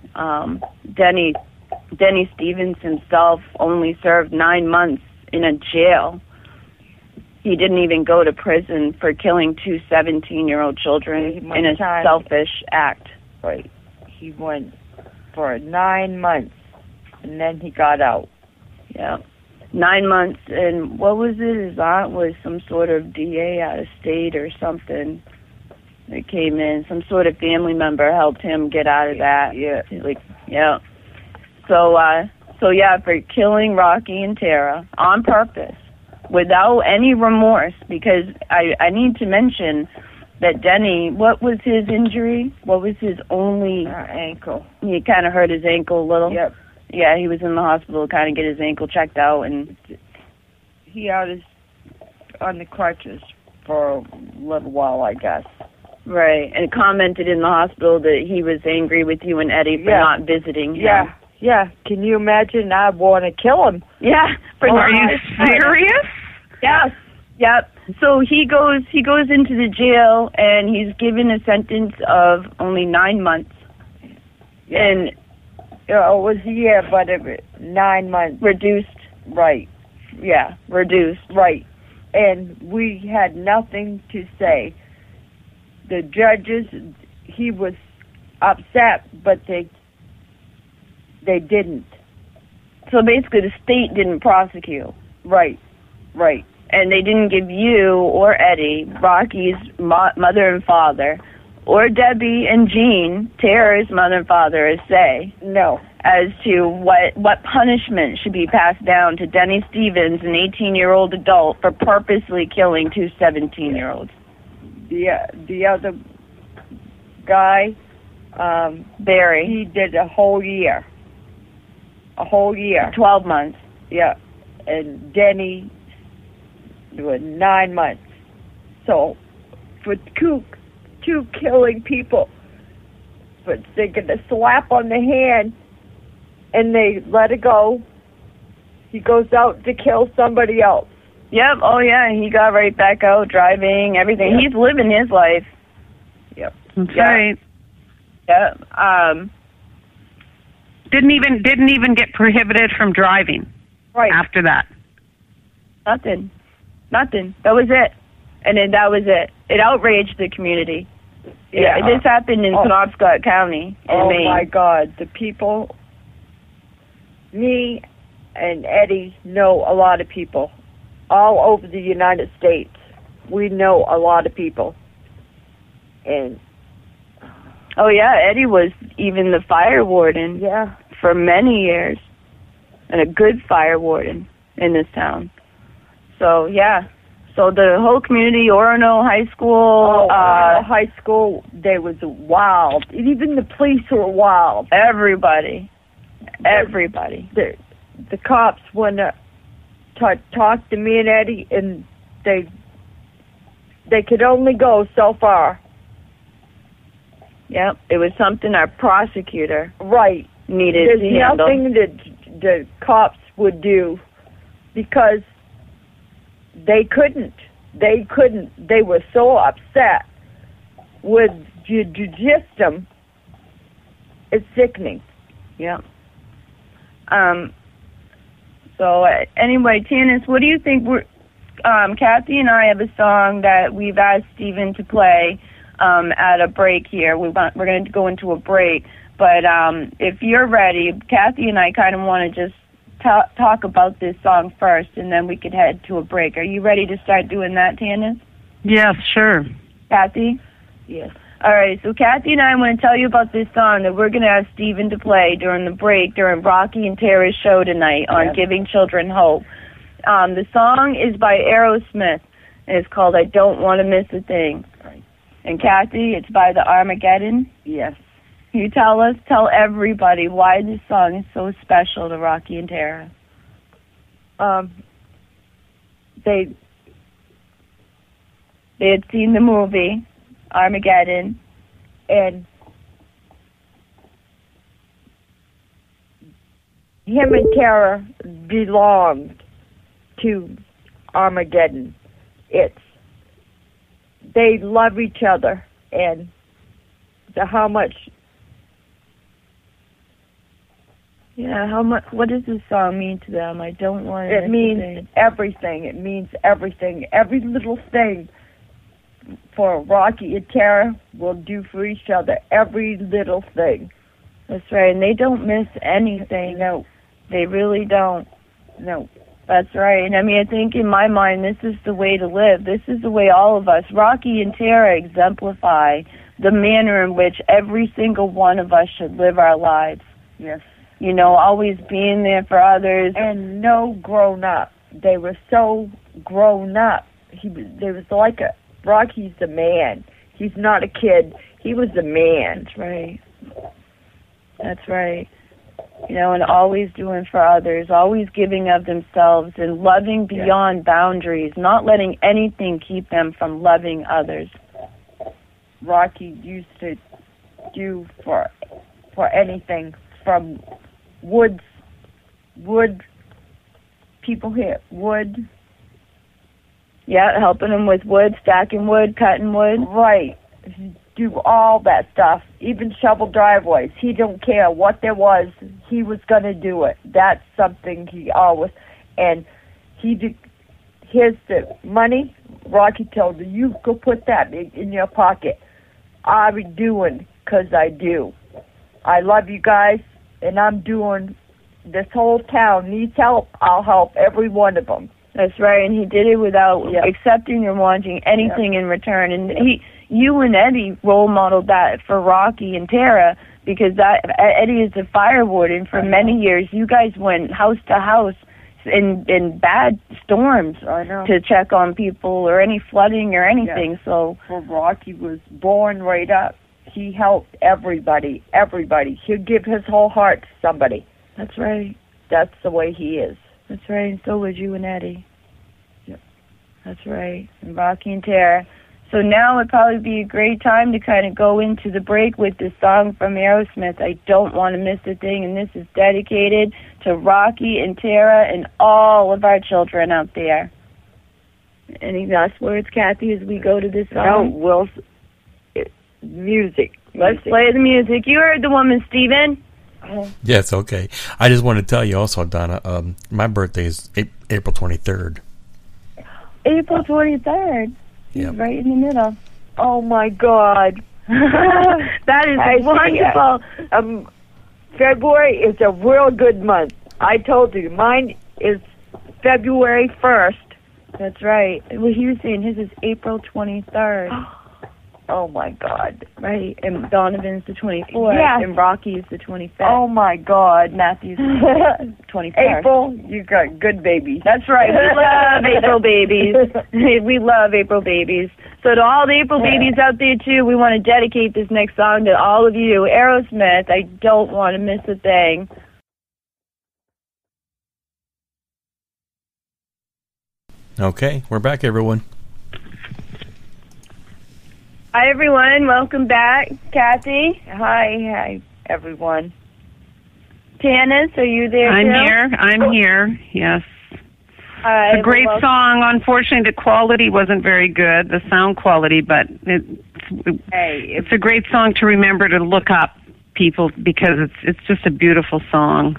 Denny Stevens himself only served 9 months in a jail. He didn't even go to prison for killing two 17-year-old children in a selfish act. Right. He went for 9 months, and then he got out. Yeah. 9 months, and what was it? His aunt was some sort of DA out of state or something that came in. Some sort of family member helped him get out of that. Yeah. Yeah. So yeah, for killing Rocky and Tara on purpose, without any remorse, because I need to mention that Denny, what was his injury? What was his only... ankle. He kind of hurt his ankle a little. Yep. Yeah, he was in the hospital to kind of get his ankle checked out, and he was on the crutches for a little while, I guess. Right, and commented in the hospital that he was angry with you and Eddie for not visiting him. Yeah. Can you imagine? I want to kill him. Yeah. Are you serious? Yes. Yep. So he goes into the jail, and he's given a sentence of only 9 months. Yeah. And it was a year, but 9 months. Reduced. Right. Yeah, reduced. Right. And we had nothing to say. The judges, he was upset, but they didn't. So basically the state didn't prosecute. Right. And they didn't give you or Eddie, Rocky's mother and father, or Debbie and Jean, Tara's mother and father, a say. No. As to what punishment should be passed down to Denny Stevens, an 18-year-old adult, for purposely killing two 17-year-olds. The other guy, Barry, he did a whole year. 12 months. Yeah. And Denny was 9 months. So for two killing people, but they get a slap on the hand and they let it go. He goes out to kill somebody else. Yep. Oh yeah, he got right back out driving, everything. Yep. He's living his life. Yep. That's right. Yep. Didn't even get prohibited from driving. Right. After that. Nothing. That was it. And then that was it. It outraged the community. Yeah. This happened in Penobscot County in Maine. My God. The people, me and Eddie know a lot of people all over the United States. We know a lot of people. And oh yeah, Eddie was even the fire warden. Yeah. For many years. And a good fire warden in this town. So yeah. So the whole community, Orono High School, Orono High School, they was wild. Even the police were wild. Everybody. The cops went to talk to me and Eddie, and they could only go so far. Yep, it was something our prosecutor needed There's to handle. There's nothing that the cops would do because they couldn't. They were so upset with the system. It's sickening. Yeah. So anyway, Tanis, what do you think? Kathy and I have a song that we've asked Stephen to play at a break here. We're going to go into a break, but if you're ready, Kathy and I kind of want to just talk about this song first, and then we could head to a break. Are you ready to start doing that, Tanis? Yes, sure. Kathy? Yes. All right, so Kathy and I want to tell you about this song that we're going to ask Stephen to play during the break, during Rocky and Tara's show tonight on Giving Children Hope. The song is by Aerosmith, and it's called I Don't Want to Miss a Thing. Right. And Kathy, it's by the Armageddon. Yes. You tell everybody why this song is so special to Rocky and Tara. They had seen the movie Armageddon, and him and Tara belonged to Armageddon. They love each other, and how much. Yeah, what does this song mean to them? I don't want to. It means everything. It means everything. Every little thing for Rocky and Tara will do for each other. Every little thing. That's right, and they don't miss anything. No. They really don't. No. That's right. And I mean, I think in my mind, this is the way to live. This is the way all of us, Rocky and Tara, exemplify the manner in which every single one of us should live our lives. Yes. You know, always being there for others. And no grown up. They were so grown up. They was like Rocky's the man. He's not a kid. He was the man. That's right. That's right. You know, and always doing for others, always giving of themselves and loving beyond boundaries, not letting anything keep them from loving others. Rocky used to do for anything from wood people here, wood. Yeah, helping them with wood, stacking wood, cutting wood. Right. Do all that stuff, even shovel driveways. He don't care what there was. He was going to do it. That's something he always, and here's the money. Rocky told me, you go put that in your pocket. I be doing because I do. I love you guys, and I'm doing, this whole town needs help. I'll help every one of them. That's right, and he did it without accepting or wanting anything in return. And you and Eddie role modeled that for Rocky and Tara, because Eddie is a fire warden for many years. You guys went house to house in bad storms to check on people or any flooding or anything. Yes. So Rocky was born right up. He helped everybody. He'd give his whole heart to somebody. That's right. That's the way he is. That's right, and so was you and Eddie. Yep. That's right, and Rocky and Tara. So now would probably be a great time to kind of go into the break with this song from Aerosmith, I Don't Want to Miss a Thing, and this is dedicated to Rocky and Tara and all of our children out there. Any last words, Kathy, as we go to this song? No, music. Let's play the music. You heard the woman, Stephen. Yeah, it's okay. I just want to tell you also, Donna, my birthday is April 23rd. April 23rd. Yep. Right in the middle. Oh, my God. That is wonderful. February is a real good month. I told you, mine is February 1st. That's right. Well, he was saying his is April 23rd. Oh, my God. Right, and Donovan's the 24th, yes. and Rocky's the 25th. Oh, my God. Matthew's the 21st. April, you got good babies. That's right. We love April babies. We love April babies. So to all the April babies out there, too, we want to dedicate this next song to all of you. Aerosmith, I Don't Want to Miss a Thing. Okay, we're back, everyone. Hi, everyone. Welcome back. Kathy. Hi, everyone. Tanis, are you there, I'm here, yes. It's a great song. Unfortunately, the quality wasn't very good, the sound quality, but it's a great song to remember to look up, people, because it's just a beautiful song.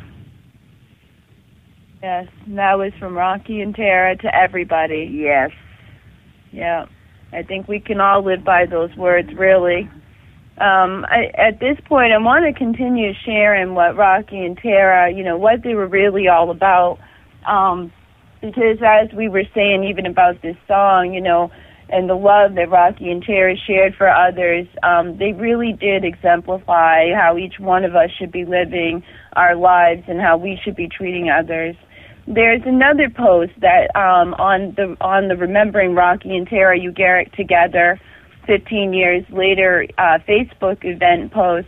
Yes, and that was from Rocky and Tara to everybody. Yes. Yeah. I think we can all live by those words, really. At this point, I want to continue sharing what Rocky and Tara, what they were really all about. Because as we were saying, even about this song, and the love that Rocky and Tara shared for others, they really did exemplify how each one of us should be living our lives and how we should be treating others. There's another post that on the Remembering Rocky and Tara You Garrick Together 15 years later Facebook event post,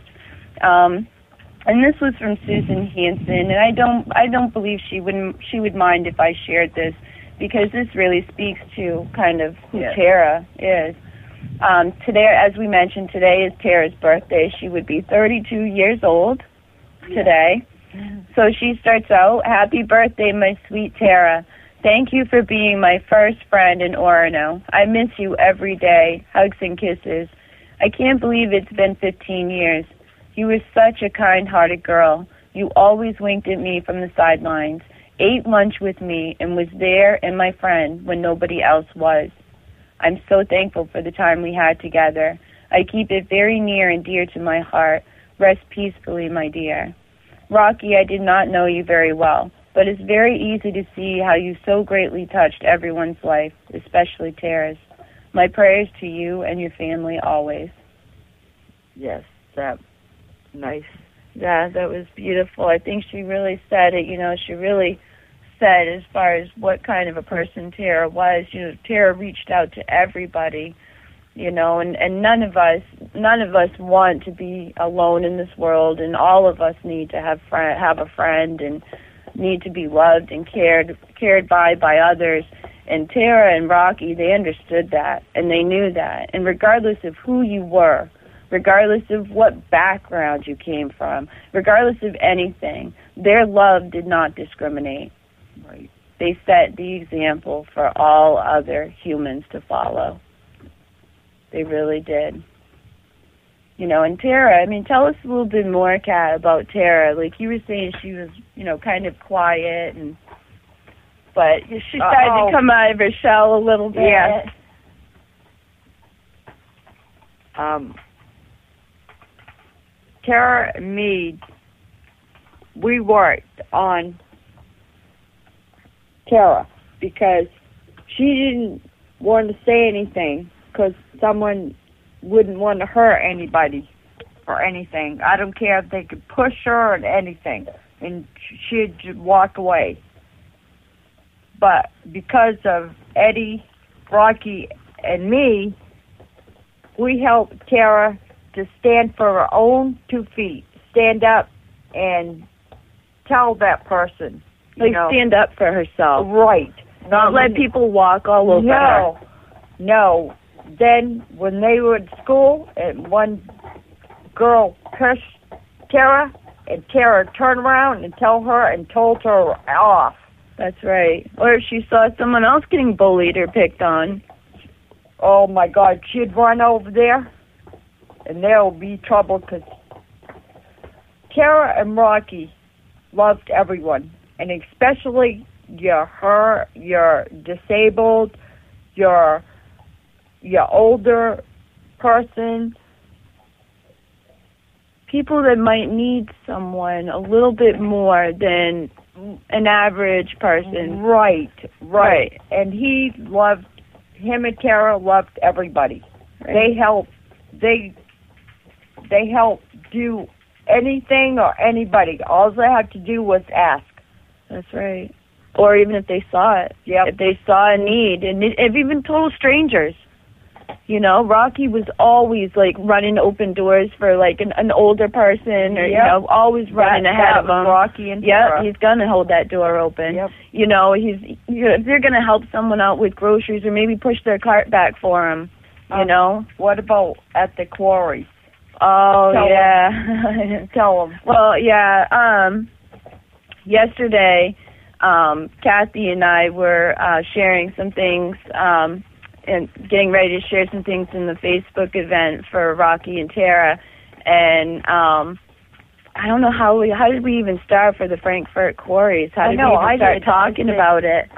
and this was from Susan Hansen, and I don't believe she would mind if I shared this, because this really speaks to kind of who Tara is. Today, as we mentioned, today is Tara's birthday. She would be 32 years old today. So she starts out, "Happy birthday, my sweet Tara. Thank you for being my first friend in Orono. I miss you every day. Hugs and kisses. I can't believe it's been 15 years. You were such a kind-hearted girl. You always winked at me from the sidelines, ate lunch with me, and was there and my friend when nobody else was. I'm so thankful for the time we had together. I keep it very near and dear to my heart. Rest peacefully, my dear. Rocky, I did not know you very well, but it's very easy to see how you so greatly touched everyone's life, especially Tara's. My prayers to you and your family always." Yes, that nice. Yeah, that was beautiful. I think she really said it, she really said as far as what kind of a person Tara was. Tara reached out to everybody, and none of us want to be alone in this world, and all of us need to have a friend and need to be loved and cared by others. And Tara and Rocky, they understood that, and they knew that. And regardless of who you were, regardless of what background you came from, regardless of anything, their love did not discriminate. Right. They set the example for all other humans to follow. They really did. And Tara, tell us a little bit more, Kat, about Tara. Like you were saying, she was, kind of quiet, but she started to come out of her shell a little bit. Yeah. Tara and me, we worked on Tara because she didn't want to say anything because someone wouldn't want to hurt anybody or anything. I don't care if they could push her or anything, and she'd just walk away. But because of Eddie, Rocky, and me, we helped Tara to stand for her own 2 feet, stand up and tell that person. Stand up for herself. Right. Not let people walk all over her. No. Then when they were at school and one girl pushed Tara, and Tara turned around and told her off. That's right. Or if she saw someone else getting bullied or picked on. Oh, my God. She'd run over there, and there will be trouble because Tara and Rocky loved everyone, and especially you're disabled, you're older person. People that might need someone a little bit more than an average person. Right. And him and Tara loved everybody. Right. They helped do anything or anybody. All they had to do was ask. That's right. Or even if they saw it. Yep. If they saw a need. And even total strangers. Rocky was always running open doors for an older person, or always running ahead of them. Rocky and Tara. He's gonna hold that door open. Yep. If they're gonna help someone out with groceries or maybe push their cart back for them. What about at the quarries? Oh, Tell them. Well, yeah. Yesterday, Kathy and I were sharing some things. And getting ready to share some things in the Facebook event for Rocky and Tara, and I don't know how did we even start for the Frankfurt Quarries? How did we even start talking about it?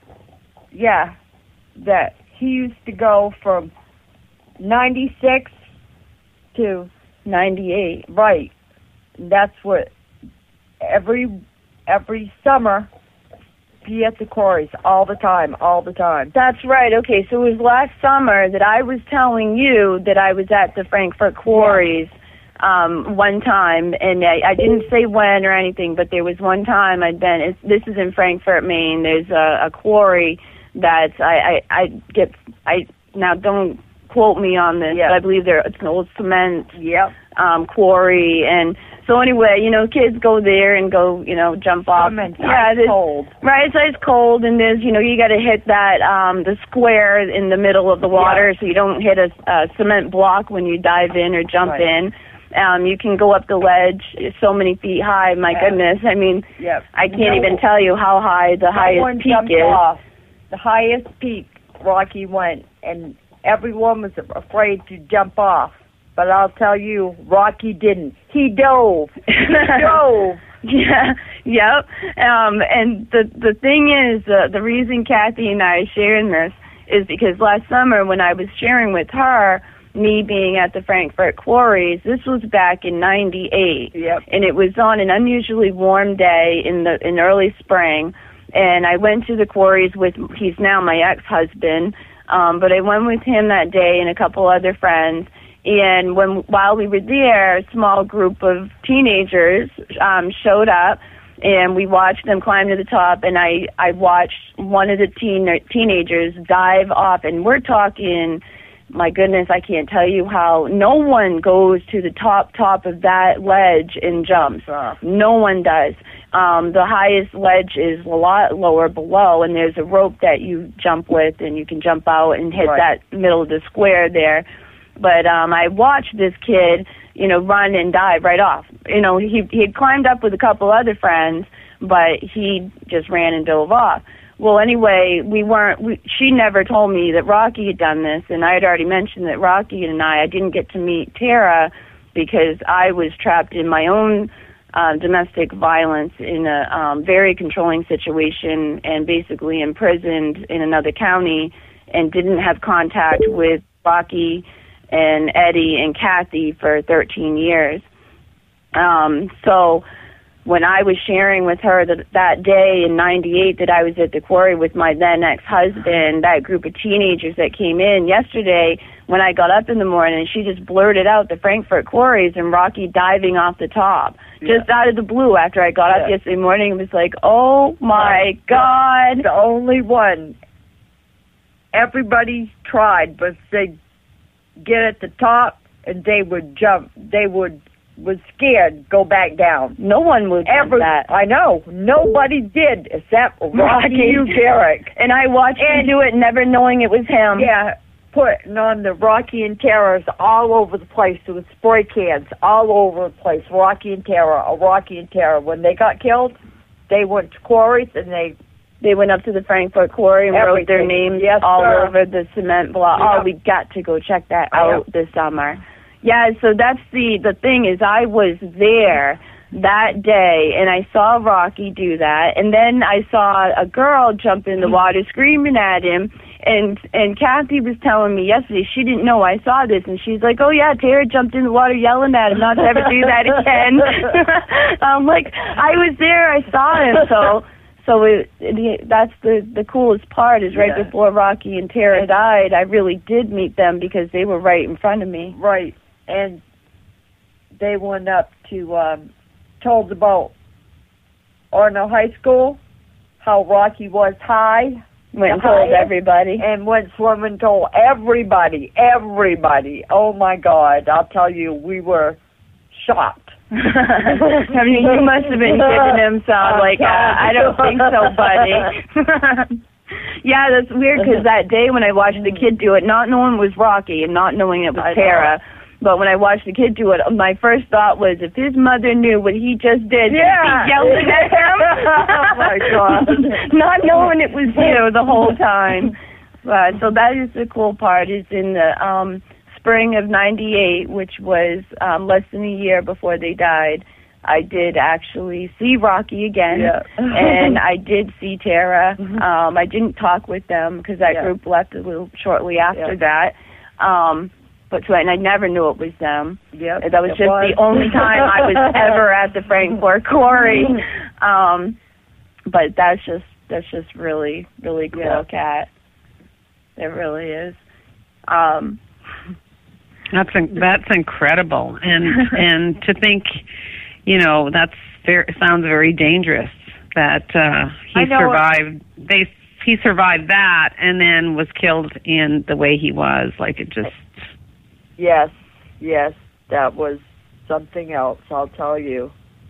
That he used to go from 96 to 98. Right. That's what every summer be at the quarries all the time. That's right. Okay, so it was last summer that I was telling you that I was at the Frankfurt Quarries one time, and I didn't say when or anything, but there was one time I'd been. This is in Frankfurt, Maine. There's a quarry that's I now don't quote me on this, but I believe it's an old cement quarry, and so anyway, kids go there and go, jump off. It's cold. Right, it's ice cold, and there's, you got to hit that, the square in the middle of the water so you don't hit a cement block when you dive in or jump in. You can go up the ledge so many feet high, my goodness. I mean, I can't even tell you how high the highest peak is. Off. The highest peak, Rocky went, and everyone was afraid to jump off. But I'll tell you, Rocky didn't. He dove. Yeah, yep. And the thing is, the reason Kathy and I are sharing this is because last summer when I was sharing with her, me being at the Frankfurt Quarries, this was back in '98, and it was on an unusually warm day in early spring, and I went to the quarries with, he's now my ex-husband, but I went with him that day and a couple other friends. And while we were there, a small group of teenagers showed up, and we watched them climb to the top. And I watched one of the teenagers dive off, and we're talking, my goodness, I can't tell you how. No one goes to the top of that ledge and jumps. No one does. The highest ledge is a lot lower below, and there's a rope that you jump with, and you can jump out and hit that middle of the square there. But I watched this kid, run and dive right off. He had climbed up with a couple other friends, but he just ran and dove off. Well, anyway, she never told me that Rocky had done this, and I had already mentioned that Rocky and I didn't get to meet Tara because I was trapped in my own domestic violence in a very controlling situation and basically imprisoned in another county and didn't have contact with Rocky and Eddie and Kathy for 13 years. So when I was sharing with her that day in '98 that I was at the quarry with my then ex-husband, that group of teenagers that came in yesterday, when I got up in the morning, she just blurted out the Frankfurt Quarries and Rocky diving off the top. Just out of the blue after I got up yesterday morning. It was like, oh my God. The only one. Everybody tried, but they get at the top and they would jump. They was scared, go back down. No one would do that. I know. Nobody did except Rocky and Derek. And I watched him do it never knowing it was him. Yeah, putting on the Rocky and Tara's all over the place. There was spray cans all over the place. Rocky and Tara. When they got killed, they went to quarries and they went up to the Frankfurt Quarry and wrote their names all over the cement block. Yeah. Oh, we got to go check that out this summer. Yeah, so that's the thing is I was there that day, and I saw Rocky do that, and then I saw a girl jump in the water screaming at him, and Kathy was telling me yesterday she didn't know I saw this, and she's like, oh yeah, Tara jumped in the water yelling at him not to ever do that again. I'm like, I was there, I saw him, So that's the coolest part is right before Rocky and Tara died, I really did meet them because they were right in front of me. Right. And they went up to, told about Orono High School, how Rocky was high. Went and told everybody. And went swimming, told everybody. Oh my God, I'll tell you, we were shocked. I mean, you must have been giving him some, I don't think so, buddy. Yeah, that's weird because that day when I watched the kid do it, not knowing it was Rocky and not knowing it was Tara, but when I watched the kid do it, my first thought was, if his mother knew what he just did, she'd be yelling at him. Oh my God. Not knowing it was you the whole time. So that is the cool part, is in the spring of '98, which was less than a year before they died, I did actually see Rocky again, and I did see Tara. I didn't talk with them because that group left a little shortly after that. And I never knew it was them. That was just the only time I was ever at the Frankfurt Quarry. But that's That's just really, really cool, Yeah. Kat. It really is. That's incredible, and to think, sounds very dangerous that he survived. He survived that, and then was killed in the way he was. Like it just. Yes, that was something else. I'll tell you.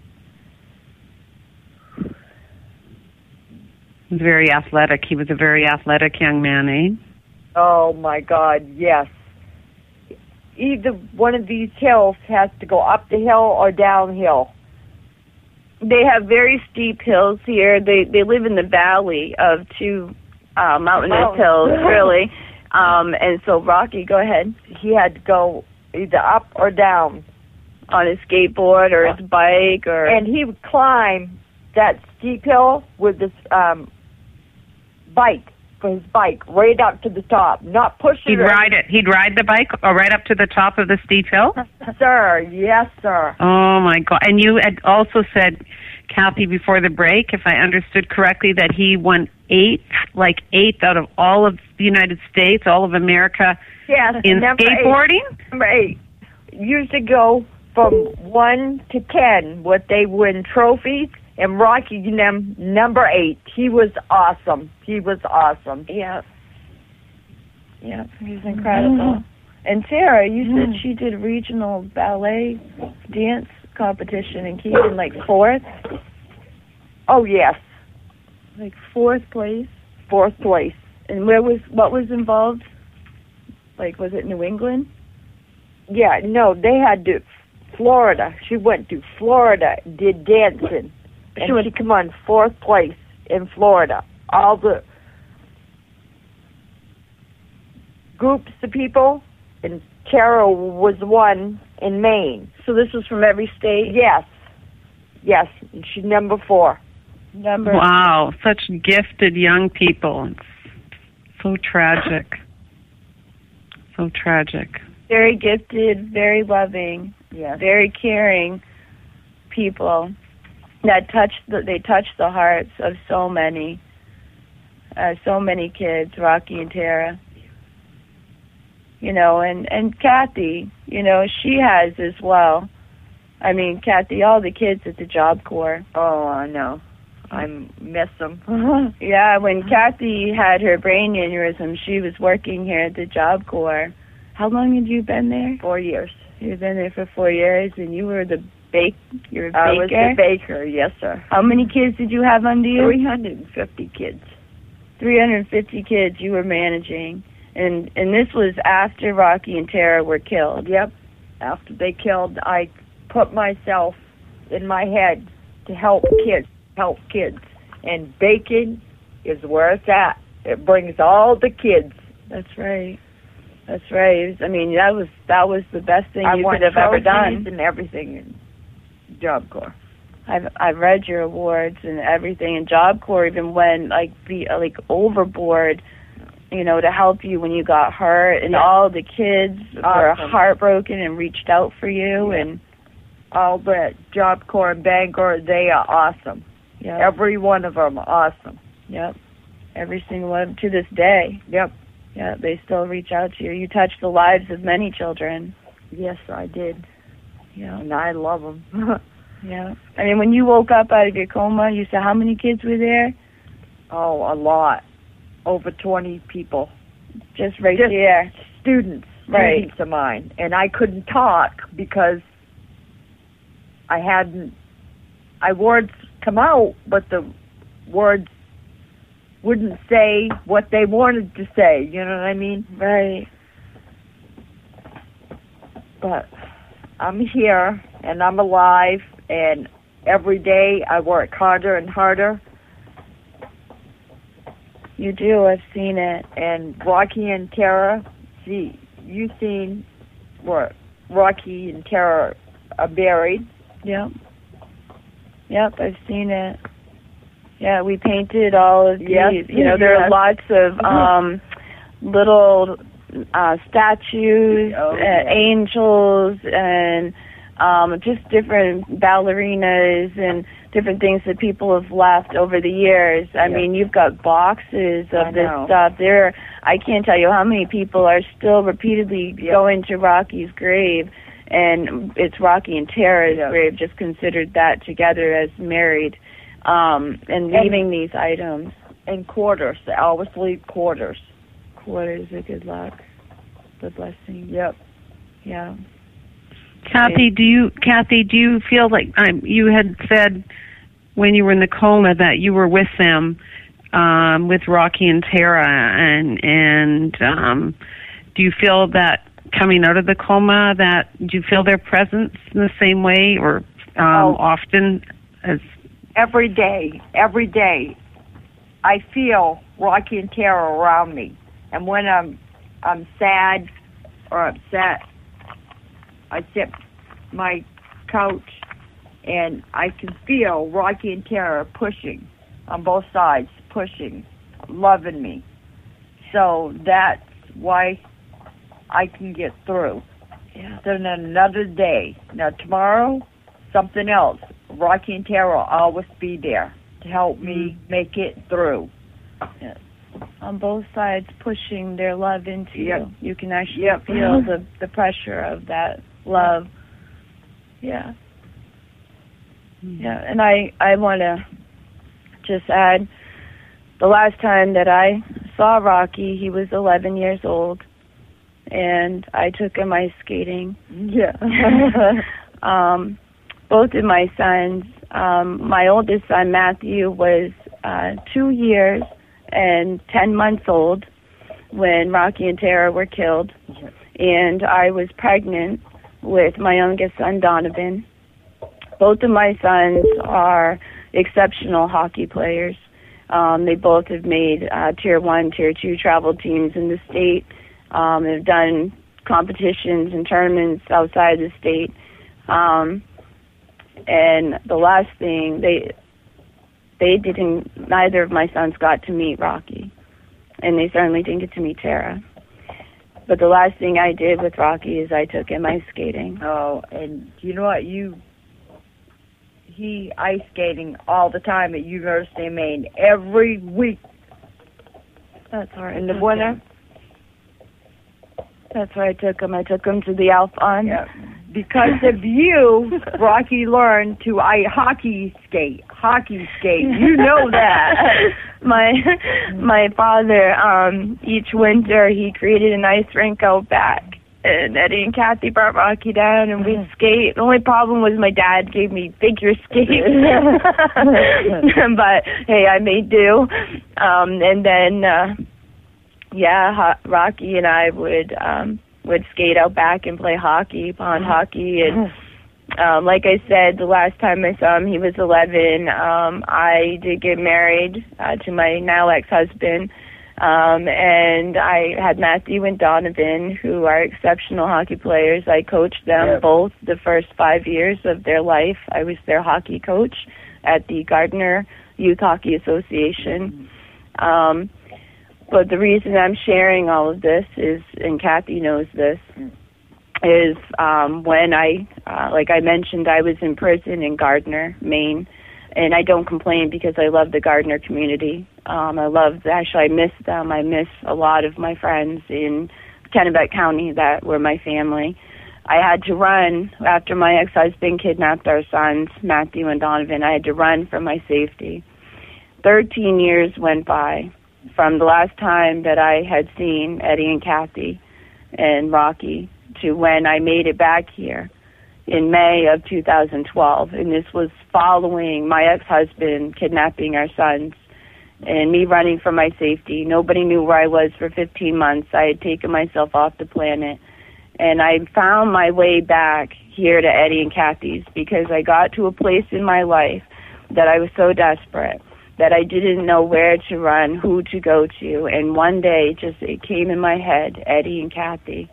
He was very athletic. He was a very athletic young man, eh? Oh my God, yes. Either one of these hills has to go up the hill or downhill. They have very steep hills here. They live in the valley of two mountainous hills, really. And so, Rocky, go ahead. He had to go either up or down On his skateboard or his bike, and he would climb that steep hill with his bike, for his bike, right up to the top, not pushing He'd ride it. He'd ride the bike right up to the top of the steep hill? Sir, yes, sir. Oh, my God. And you had also said, Kathy, before the break, if I understood correctly, that he won eighth out of all of the United States, all of America, Yes, in skateboarding? Number 8. Used to go from 1 to 10, what they win trophies, and Rocky number 8. He was awesome. Yeah. Yeah, he's incredible. And Sarah, you said she did regional ballet dance competition and came in like 4th? Oh, yes. Like 4th place? 4th place. And what was involved? Like, was it New England? Yeah, no, they had to Florida. She went to Florida, did dancing. And she come on 4th place in Florida. All the groups of people, and Tara was one in Maine. So this was from every state? Yes, and she's number 4. Wow, such gifted young people. It's so tragic. So tragic. Very gifted, very loving, very caring people that touch the hearts of so many kids, Rocky and Tara. And Kathy, she has as well. I mean, Kathy, all the kids at the Job Corps. Oh, I know. I miss them. Yeah, when Kathy had her brain aneurysm, she was working here at the Job Corps. How long had you been there? 4 years. You've been there for 4 years, and you were the baker? I was the baker, yes, sir. How many kids did you have under you? 350 kids. 350 kids you were managing. And this was after Rocky and Tara were killed. Yep. After they killed, I put myself in my head to help kids. And baking is where it's at. It brings all the kids. That's right. I mean, that was the best thing you could have ever done. And everything in Job Corps. I've read your awards and everything, and Job Corps even went like overboard, to help you when you got hurt, and all the kids were heartbroken and reached out for you, and all the Job Corps in Bangor, they are awesome. Yep. Every one of them awesome. Yep. Every single one to this day. Yep. Yeah, they still reach out to you. You touched the lives of many children. Yes, I did. Yeah. And I love them. Yeah. I mean, when you woke up out of your coma, you said how many kids were there? Oh, a lot. Over 20 people. Just there. Students of mine. And I couldn't talk because words come out, but the words wouldn't say what they wanted to say, you know what I mean? Right. But I'm here, and I'm alive, and every day I work harder and harder. You do, I've seen it. And Rocky and Tara, you've seen where Rocky and Tara are buried. Yep, I've seen it. Yeah, we painted all of these. Yes, there are lots of little statues, angels, and just different ballerinas and different things that people have left over the years. I mean, you've got boxes of this stuff. I can't tell you how many people are still repeatedly going to Rocky's grave, and it's Rocky and Tara's grave, just considered that together as married, and leaving these items. And quarters. They always leave quarters. Quarters are good luck. The blessing. Yep. Yeah. Kathy, do you feel like you had said when you were in the coma that you were with them, with Rocky and Tara, and do you feel that coming out of the coma, that do you feel their presence in the same way or often as every day, I feel Rocky and Tara around me, and when I'm sad or upset, I sit my couch and I can feel Rocky and Tara pushing on both sides, pushing, loving me. So that's why I can get through. Yeah. Then another day. Now tomorrow, something else. Rocky and Tara will always be there to help me make it through. Yeah. On both sides, pushing their love into you. You can actually Yep. feel the pressure of that love. Yeah. Yeah, and I want to just add, the last time that I saw Rocky, he was 11 years old, and I took him ice skating. Yeah. Both of my sons, my oldest son, Matthew, was 2 years and 10 months old when Rocky and Tara were killed, and I was pregnant with my youngest son, Donovan. Both of my sons are exceptional hockey players. They both have made Tier 1, Tier 2 travel teams in the state. They've done competitions and tournaments outside the state. And the last thing, neither of my sons got to meet Rocky. And they certainly didn't get to meet Tara. But the last thing I did with Rocky is I took him ice skating. Oh, and you know what? He ice skating all the time at University of Maine every week. That's where in the winter. That's where I took him. I took him to the Alphon. Yeah. Because of you, Rocky learned to hockey skate. You know that. My father, each winter, he created an ice rink out back. And Eddie and Kathy brought Rocky down, and we'd skate. The only problem was my dad gave me figure skates. But, hey, I made do. And then, Rocky and I would skate out back and play hockey, pond hockey. And like I said, the last time I saw him, he was 11. I did get married to my now ex-husband. And I had Matthew and Donovan, who are exceptional hockey players. I coached them both the first 5 years of their life. I was their hockey coach at the Gardner Youth Hockey Association. But the reason I'm sharing all of this is, and Kathy knows this, is when like I mentioned, I was in prison in Gardner, Maine. And I don't complain because I love the Gardner community. I miss them. I miss a lot of my friends in Kennebec County that were my family. I had to run after my ex-husband kidnapped our sons, Matthew and Donovan. I had to run for my safety. 13 years went by from the last time that I had seen Eddie and Kathy and Rocky to when I made it back here in May of 2012, and this was following my ex-husband kidnapping our sons and me running for my safety. Nobody knew where I was for 15 months. I had taken myself off the planet, and I found my way back here to Eddie and Kathy's because I got to a place in my life that I was so desperate that I didn't know where to run, who to go to, and one day it came in my head, Eddie and Kathy.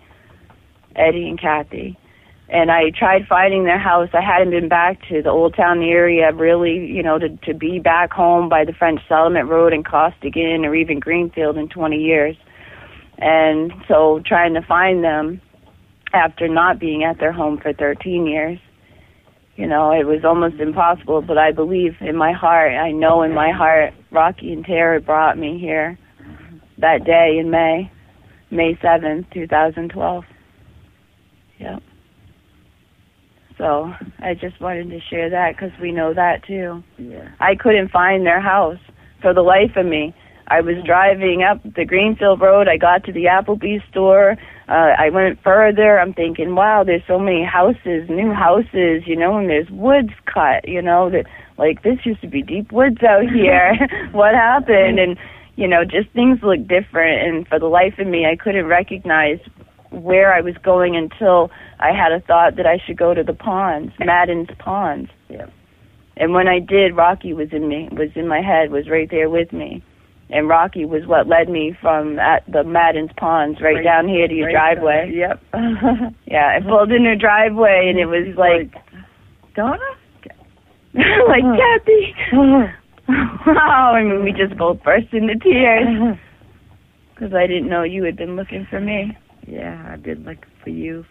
And I tried finding their house. I hadn't been back to the Old Town area really, to be back home by the French Settlement Road in Costigan or even Greenfield in 20 years. And so trying to find them after not being at their home for 13 years. you know, it was almost impossible, but I believe in my heart, I know in my heart, Rocky and Tara brought me here that day in May 7th, 2012. Yep. So I just wanted to share that because we know that too. Yeah. I couldn't find their house for the life of me. I was driving up the Greenfield Road. I got to the Applebee's store. I went further. I'm thinking, wow, there's so many houses, new houses, you know, and there's woods cut, you know, that like this used to be deep woods out here. What happened? And, you know, just things look different. And for the life of me, I couldn't recognize where I was going until I had a thought that I should go to the ponds, Madden's ponds. Yeah. And when I did, Rocky was in my head, was right there with me. And Rocky was what led me from at the Madden's ponds right down here to your driveway. Yep. Yeah, I pulled in her driveway, and it was like, Donna? like, Kathy. Wow, I mean, we just both burst into tears. Because I didn't know you had been looking for me. Yeah, I've been looking for you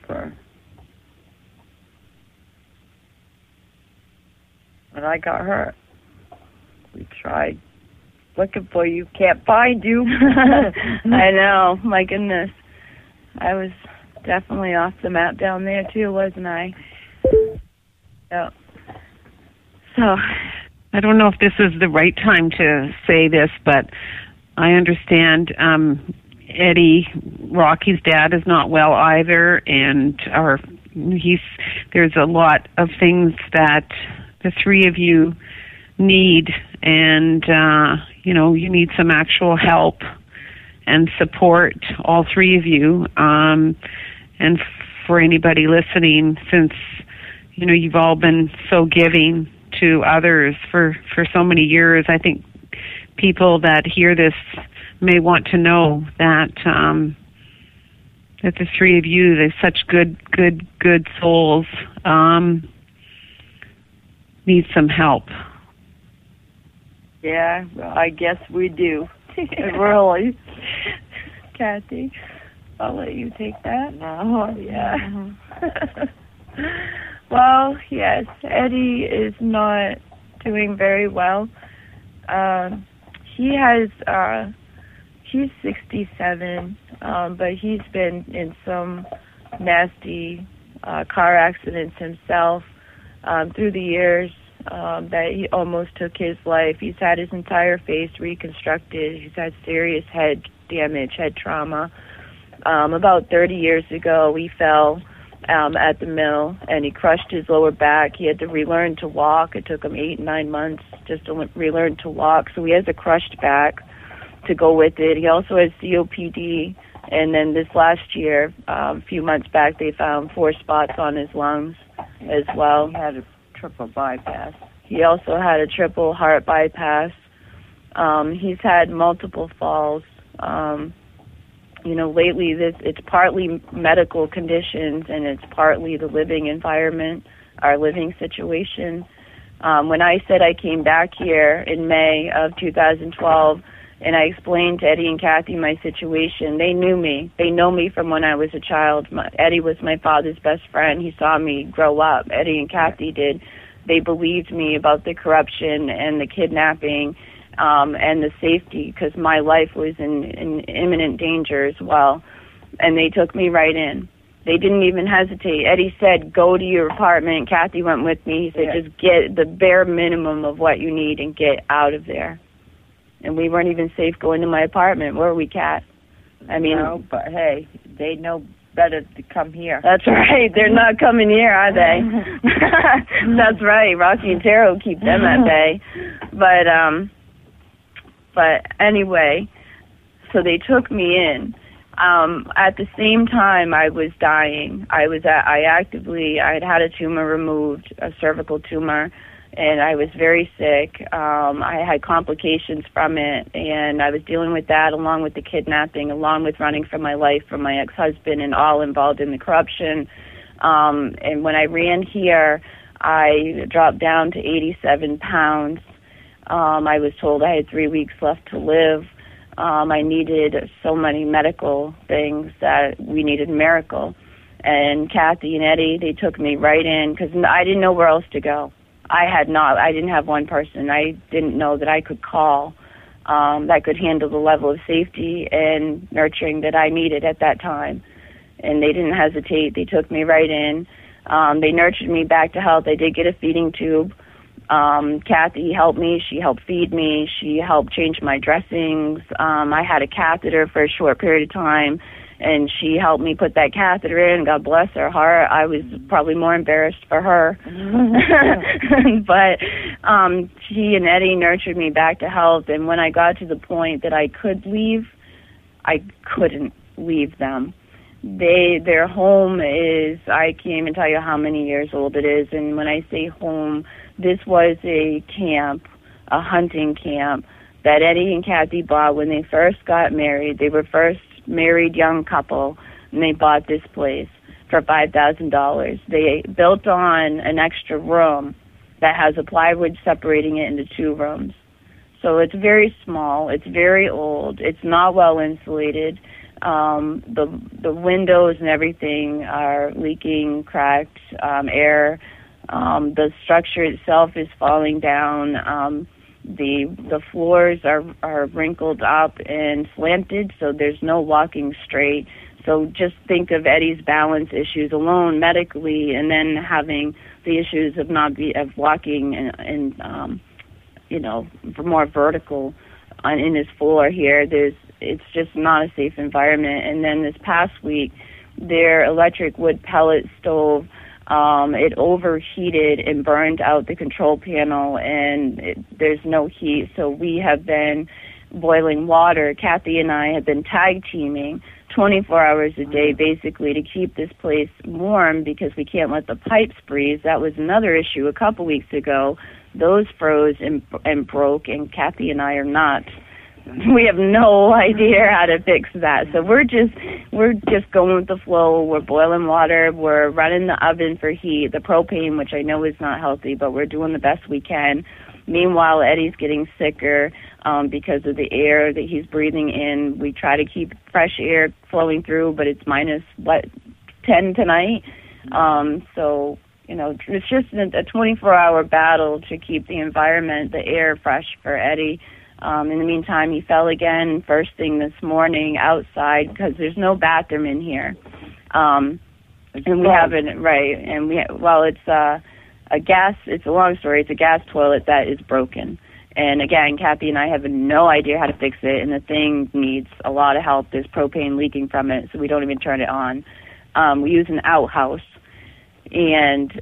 when I got hurt. We tried looking for you, can't find you. I know, my goodness. I was definitely off the map down there too, wasn't I? Yeah. So, I don't know if this is the right time to say this, but I understand Eddie, Rocky's dad, is not well either, and there's a lot of things that the three of you need, and you know, you need some actual help and support, all three of you, and for anybody listening, since you know you've all been so giving to others for so many years, I think people that hear this may want to know that that the three of you, they're such good souls, need some help. Yeah, well, I guess we do. Really. Kathy, I'll let you take that. No, Yeah. Well, yes, Eddie is not doing very well. He's 67, but he's been in some nasty car accidents himself through the years that he almost took his life. He's had his entire face reconstructed. He's had serious head damage, head trauma. About 30 years ago, he fell at the mill, and he crushed his lower back. He had to relearn to walk. It took him 8-9 months just to relearn to walk. So he has a crushed back to go with it. He also has COPD, and then this last year, a few months back, they found 4 spots on his lungs as well. He had a triple bypass. He also had a triple heart bypass. He's had multiple falls. You know, lately it's partly medical conditions and it's partly the living environment, our living situation. When I said I came back here in May of 2012 and I explained to Eddie and Kathy my situation, they knew me. They know me from when I was a child. Eddie was my father's best friend. He saw me grow up. Eddie and Kathy did. They believed me about the corruption and the kidnapping and the safety, because my life was in imminent danger as well. And they took me right in. They didn't even hesitate. Eddie said, go to your apartment. Kathy went with me. He said, just get the bare minimum of what you need and get out of there. And we weren't even safe going to my apartment, were we, Kat? I mean, no, but hey, they know better to come here. That's right. They're not coming here, are they? That's right. Rocky and Tara will keep them at bay. But anyway, so they took me in. At the same time I was dying, I had had a tumor removed, a cervical tumor, and I was very sick. I had complications from it, and I was dealing with that along with the kidnapping, along with running for my life from my ex-husband, and all involved in the corruption. And when I ran here, I dropped down to 87 pounds. I was told I had 3 weeks left to live. I needed so many medical things that we needed a miracle. And Kathy and Eddie, they took me right in because I didn't know where else to go. I didn't have one person. I didn't know that I could call that could handle the level of safety and nurturing that I needed at that time. And they didn't hesitate. They took me right in. They nurtured me back to health. I did get a feeding tube. Kathy helped me. She helped feed me. She helped change my dressings. I had a catheter for a short period of time, and she helped me put that catheter in. God bless her heart. I was probably more embarrassed for her. But she and Eddie nurtured me back to health, and when I got to the point that I could leave, I couldn't leave them. Their home is, I can't even tell you how many years old it is, and when I say home, this was a camp, a hunting camp, that Eddie and Kathy bought when they first got married. They were first married young couple, and they bought this place for $5,000. They built on an extra room that has a plywood separating it into 2 rooms. So it's very small, it's very old, it's not well insulated. The windows and everything are leaking, cracked, air. The structure itself is falling down. The floors are wrinkled up and slanted, so there's no walking straight. So just think of Eddie's balance issues alone medically, and then having the issues of of walking and more vertical in his floor here. It's just not a safe environment. And then this past week, their electric wood pellet stove, it overheated and burned out the control panel, and there's no heat. So we have been boiling water. Kathy and I have been tag teaming 24 hours a day, basically, to keep this place warm because we can't let the pipes freeze. That was another issue a couple weeks ago. Those froze and broke, and Kathy and I are not. We have no idea how to fix that. So we're just going with the flow. We're boiling water. We're running the oven for heat, the propane, which I know is not healthy, but we're doing the best we can. Meanwhile, Eddie's getting sicker because of the air that he's breathing in. We try to keep fresh air flowing through, but it's minus 10 tonight. So it's just a 24-hour battle to keep the environment, the air fresh for Eddie. In the meantime, he fell again first thing this morning outside because there's no bathroom in here. And we haven't, right, and it's a gas, it's a long story, it's a gas toilet that is broken. And again, Kathy and I have no idea how to fix it, and the thing needs a lot of help. There's propane leaking from it, so we don't even turn it on. We use an outhouse, and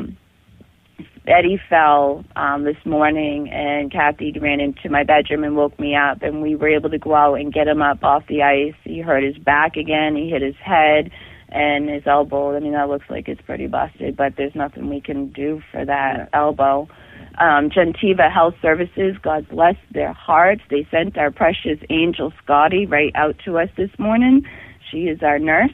Eddie fell this morning, and Kathy ran into my bedroom and woke me up, and we were able to go out and get him up off the ice. He hurt his back again. He hit his head and his elbow. I mean, that looks like it's pretty busted, but there's nothing we can do for that elbow. Gentiva Health Services, God bless their hearts. They sent our precious angel Scotty right out to us this morning. She is our nurse.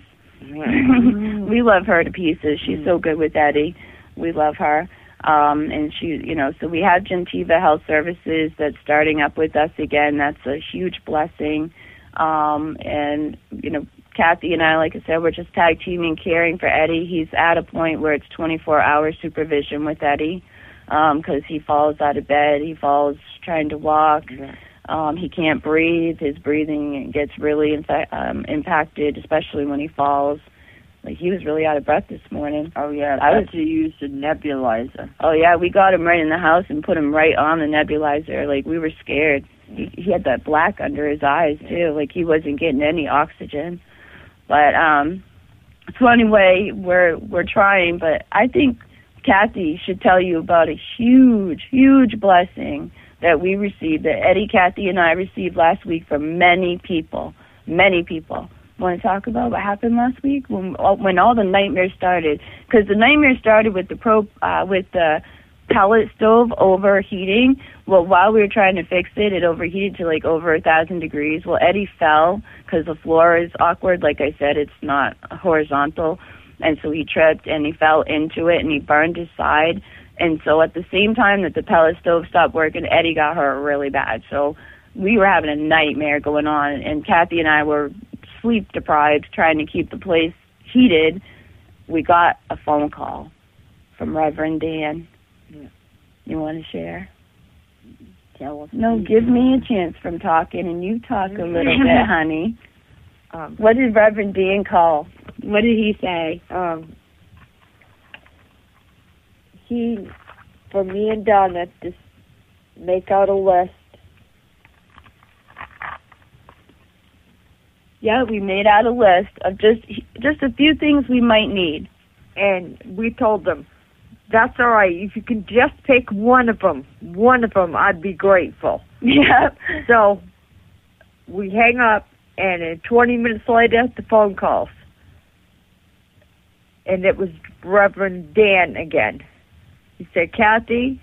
We love her to pieces. She's so good with Eddie. We love her. And she, so we have Gentiva Health Services that's starting up with us again. That's a huge blessing. And, Kathy and I, like I said, we're just tag teaming, caring for Eddie. He's at a point where it's 24-hour supervision with Eddie because he falls out of bed. He falls trying to walk. He can't breathe. His breathing gets really impacted, especially when he falls. Like, he was really out of breath this morning. Oh, yeah. I had to use the nebulizer. Oh, yeah. We got him right in the house and put him right on the nebulizer. Like, we were scared. He had that black under his eyes, too. Like, he wasn't getting any oxygen. But, so anyway, we're trying. But I think Kathy should tell you about a huge, huge blessing that we received, that Eddie, Kathy, and I received last week from many people. Many people. Want to talk about what happened last week when all the nightmares started? Because the nightmares started with the pellet stove overheating. Well, while we were trying to fix it, it overheated to like over 1,000 degrees. Well, Eddie fell because the floor is awkward. Like I said, it's not horizontal, and so he tripped and he fell into it and he burned his side. And so at the same time that the pellet stove stopped working, Eddie got hurt really bad. So we were having a nightmare going on, and Kathy and I were sleep deprived, trying to keep the place heated we got a phone call from Reverend Dan. Yeah. You want to share? Tell us. No, give me a chance from talking, and you talk a little bit, honey. What did Reverend Dan call? What did he say? He, for me and Donna, to make out a list. Yeah, we made out a list of just a few things we might need. And we told them, that's all right. If you can just pick one of them, I'd be grateful. Yeah. So we hang up, and 20 minutes later, the phone calls. And it was Reverend Dan again. He said, Kathy,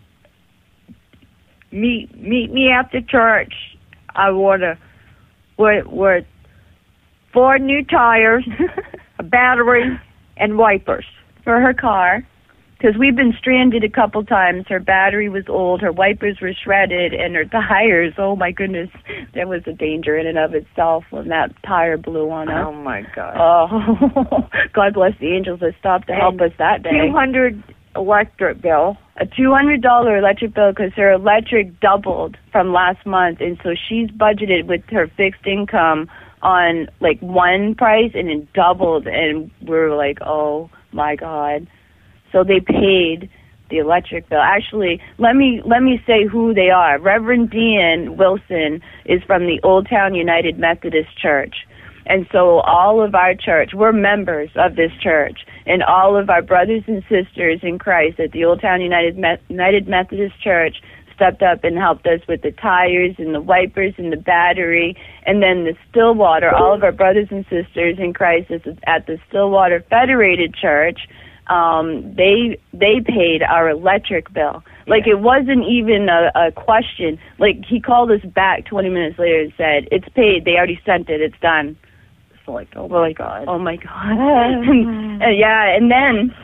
meet me after church. I want to, we're 4 new tires, a battery, and wipers. For her car. Because we've been stranded a couple times. Her battery was old, her wipers were shredded, and her tires, oh my goodness, there was a danger in and of itself when that tire blew on us. Oh my God. Oh, God bless the angels that stopped to help us that day. $200 electric bill. A $200 electric bill because her electric doubled from last month, and so she's budgeted with her fixed income on like one price, and it doubled, and we're like, oh my God. So they paid the electric bill. Actually, let me say who they are. Reverend Dan Wilson is from the Old Town United Methodist Church. And so all of our church, we're members of this church, and all of our brothers and sisters in Christ at the Old Town United Methodist Church stepped up and helped us with the tires and the wipers and the battery. And then the Stillwater, all of our brothers and sisters in Christ at the Stillwater Federated Church, they paid our electric bill. Like, it wasn't even a question. Like, he called us back 20 minutes later and said, it's paid. They already sent it. It's done. It's like, oh my God. Oh my God. Yeah, and then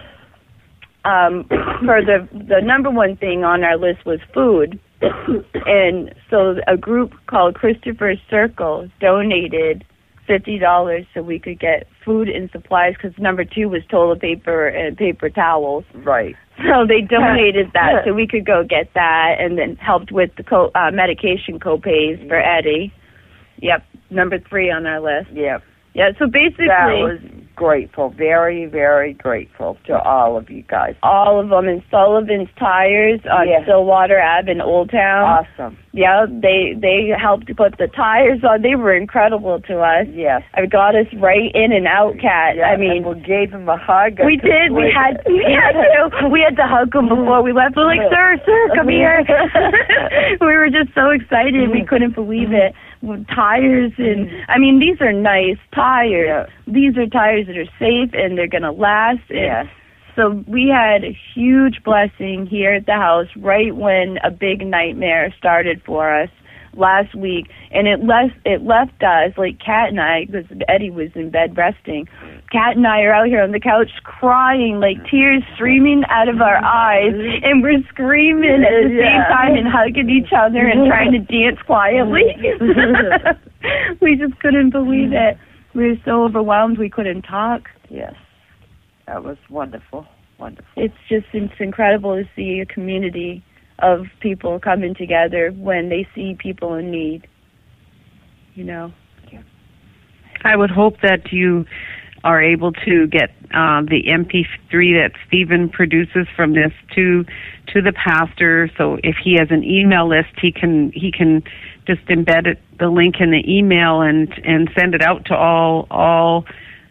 for the number one thing on our list was food. And so a group called Christopher's Circle donated $50 so we could get food and supplies, because number 2 was toilet paper and paper towels. Right. So they donated that so we could go get that, and then helped with the medication co-pays for Eddie. Yep, number 3 on our list. Yep. Yeah, so basically... That was grateful, very, very grateful to all of you guys. All of them, and Sullivan's Tires on Stillwater Ave in Old Town. Awesome. Yeah, they helped to put the tires on. They were incredible to us. Yes. It got us right in and out, Kat. Yeah, I mean, we gave him a hug. We did. We had to. We had to hug him before we left. We're like, sir, come here. We were just so excited. We couldn't believe it. With tires, and I mean, these are nice tires. Yeah. These are tires that are safe and they're going to last. Yes. So we had a huge blessing here at the house right when a big nightmare started for us last week, and it left us, like Kat and I, because Eddie was in bed resting. Kat and I are out here on the couch crying, like tears streaming out of our eyes, and we're screaming at the same time and hugging each other and trying to dance quietly. We just couldn't believe it. We were so overwhelmed we couldn't talk. Yes. That was wonderful. Wonderful. It's incredible to see a community of people coming together when they see people in need. You know. I would hope that you are able to get the MP3 that Stephen produces from this to the pastor. So if he has an email list, he can just embed the link in the email and send it out to all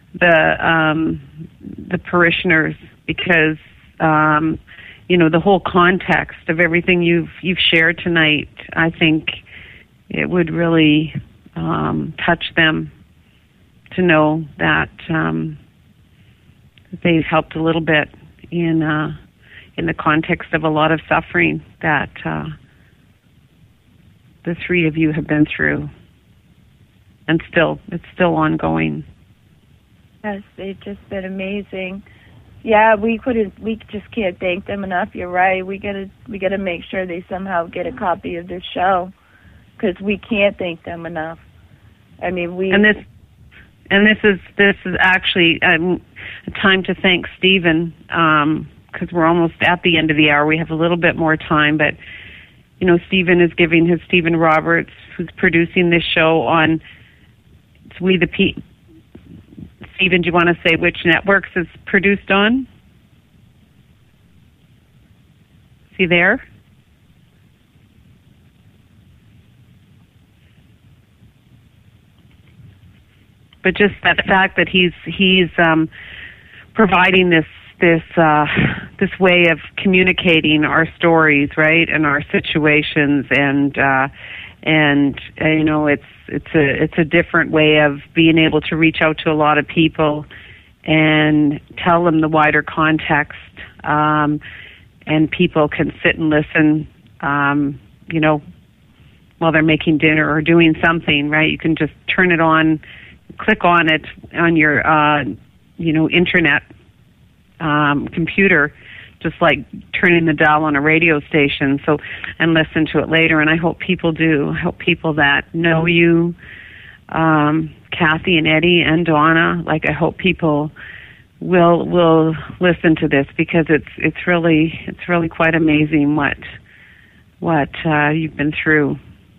the parishioners, because the whole context of everything you've shared tonight, I think it would really touch them to know that they've helped a little bit in the context of a lot of suffering that the 3 of you have been through, and it's still ongoing. Yes, they've just been amazing. Yeah, we just can't thank them enough. You're right. We gotta make sure they somehow get a copy of this show, because we can't thank them enough. I mean, this is actually time to thank Stephen, because we're almost at the end of the hour. We have a little bit more time, but Stephen is giving his Stephen Roberts, who's producing this show on We the People. Stephen, do you want to say which networks it's produced on? Is he there? But just that fact that he's providing this way of communicating our stories, right, and our situations, and it's a different way of being able to reach out to a lot of people and tell them the wider context, and people can sit and listen, while they're making dinner or doing something, right? You can just turn it on, click on it on your internet computer, just like turning the dial on a radio station, and listen to it later. And I hope people do. I hope people that know you, Kathy and Eddie and Donna, I hope people will listen to this, because it's really quite amazing what you've been through.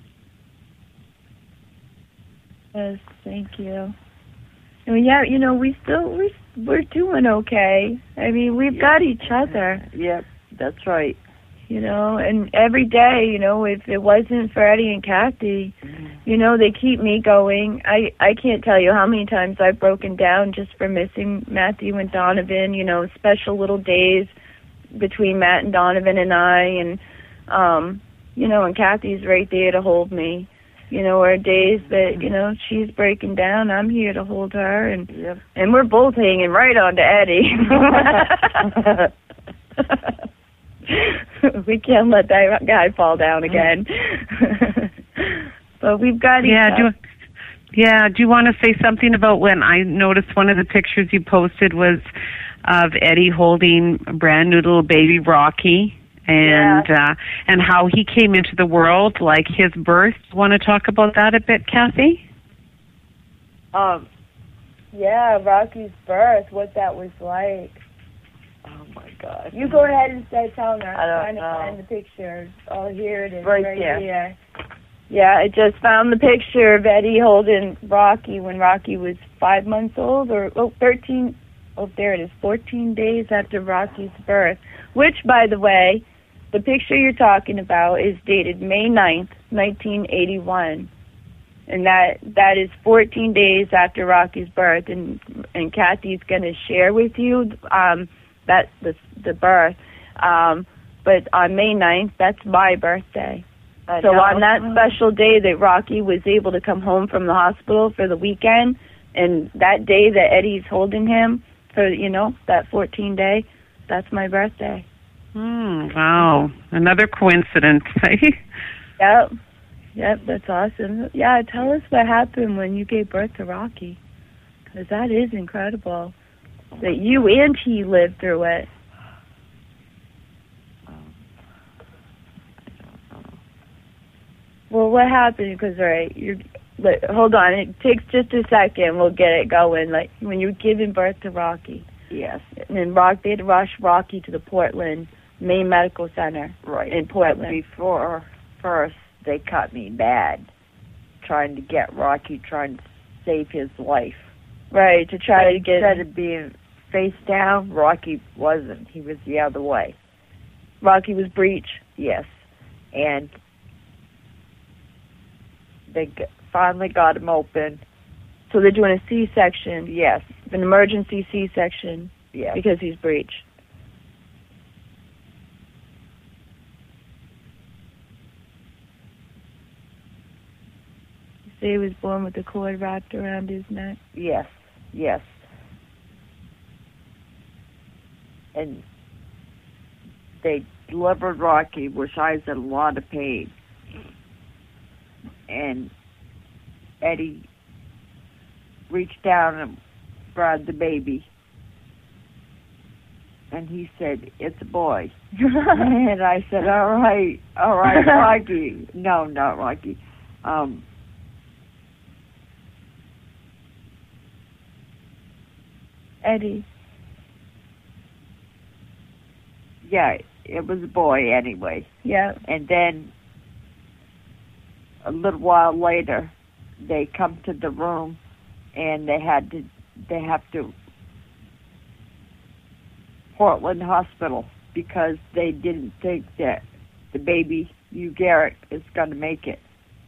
Yes, thank you. I mean, yeah, we're doing okay. I mean, we've got each other. Yep, that's right. And every day, if it wasn't for Eddie and Kathy, they keep me going. I can't tell you how many times I've broken down just for missing Matthew and Donovan, special little days between Matt and Donovan and I, and Kathy's right there to hold me. Or days that, she's breaking down, I'm here to hold her, and we're both hanging right on to Eddie. We can't let that guy fall down again. But we've got each other. Do you want to say something about when I noticed one of the pictures you posted was of Eddie holding a brand new little baby Rocky? And how he came into the world, like his birth. Want to talk about that a bit, Kathy? Rocky's birth, what that was like. Oh my God! You go ahead and start telling her. I don't know. Find the picture. Oh, here it is, right here. Yeah, I just found the picture of Eddie holding Rocky when Rocky was 5 months old, 13. Oh, there it is, 14 days after Rocky's birth. Which, by the way, the picture you're talking about is dated May 9th, 1981. And that is 14 days after Rocky's birth. And Kathy's going to share with you the birth. But on May 9th, that's my birthday. So on that special day that Rocky was able to come home from the hospital for the weekend, and that day that Eddie's holding him for, that 14 day, that's my birthday. Wow. Another coincidence, right? Yep, that's awesome. Yeah, tell us what happened when you gave birth to Rocky, because that is incredible that you and he lived through it. Well, what happened? Because, hold on, it takes just a second. We'll get it going. Like, when you were giving birth to Rocky. Yes. And then they had to rush Rocky to the Portland Main Medical Center in Portland. Before, first, they cut me bad, trying to get Rocky, trying to save his life. Right, to try to get... Instead of being face down, Rocky wasn't. He was the other way. Rocky was breech? Yes. And they finally got him open. So they're doing a C-section? Yes. An emergency C-section? Yes. Because he's breech. You say he was born with the cord wrapped around his neck? Yes. And they delivered Rocky, which I was in a lot of pain. And Eddie reached down and grabbed the baby. And he said, "It's a boy." And I said, all right, Rocky. No, not Rocky. Eddie, Yeah, it was a boy anyway. Yeah. And then a little while later, they come to the room, and they have to Portland Hospital because they didn't think that the baby, Hugh Garrett, is going to make it.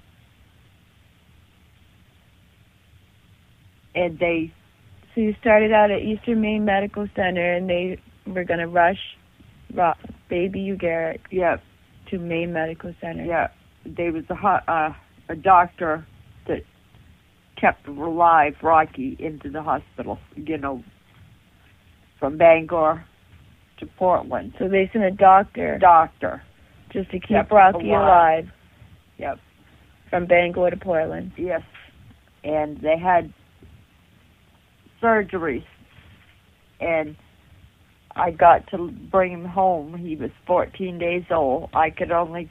And So you started out at Eastern Maine Medical Center, and they were going to rush baby Hugh Garrett to Maine Medical Center. Yeah, there was a doctor that kept alive Rocky into the hospital, from Bangor to Portland. So they sent a doctor just to keep Rocky alive. Yep. From Bangor to Portland. Yes. And they had surgeries, and I got to bring him home. He was 14 days old. I could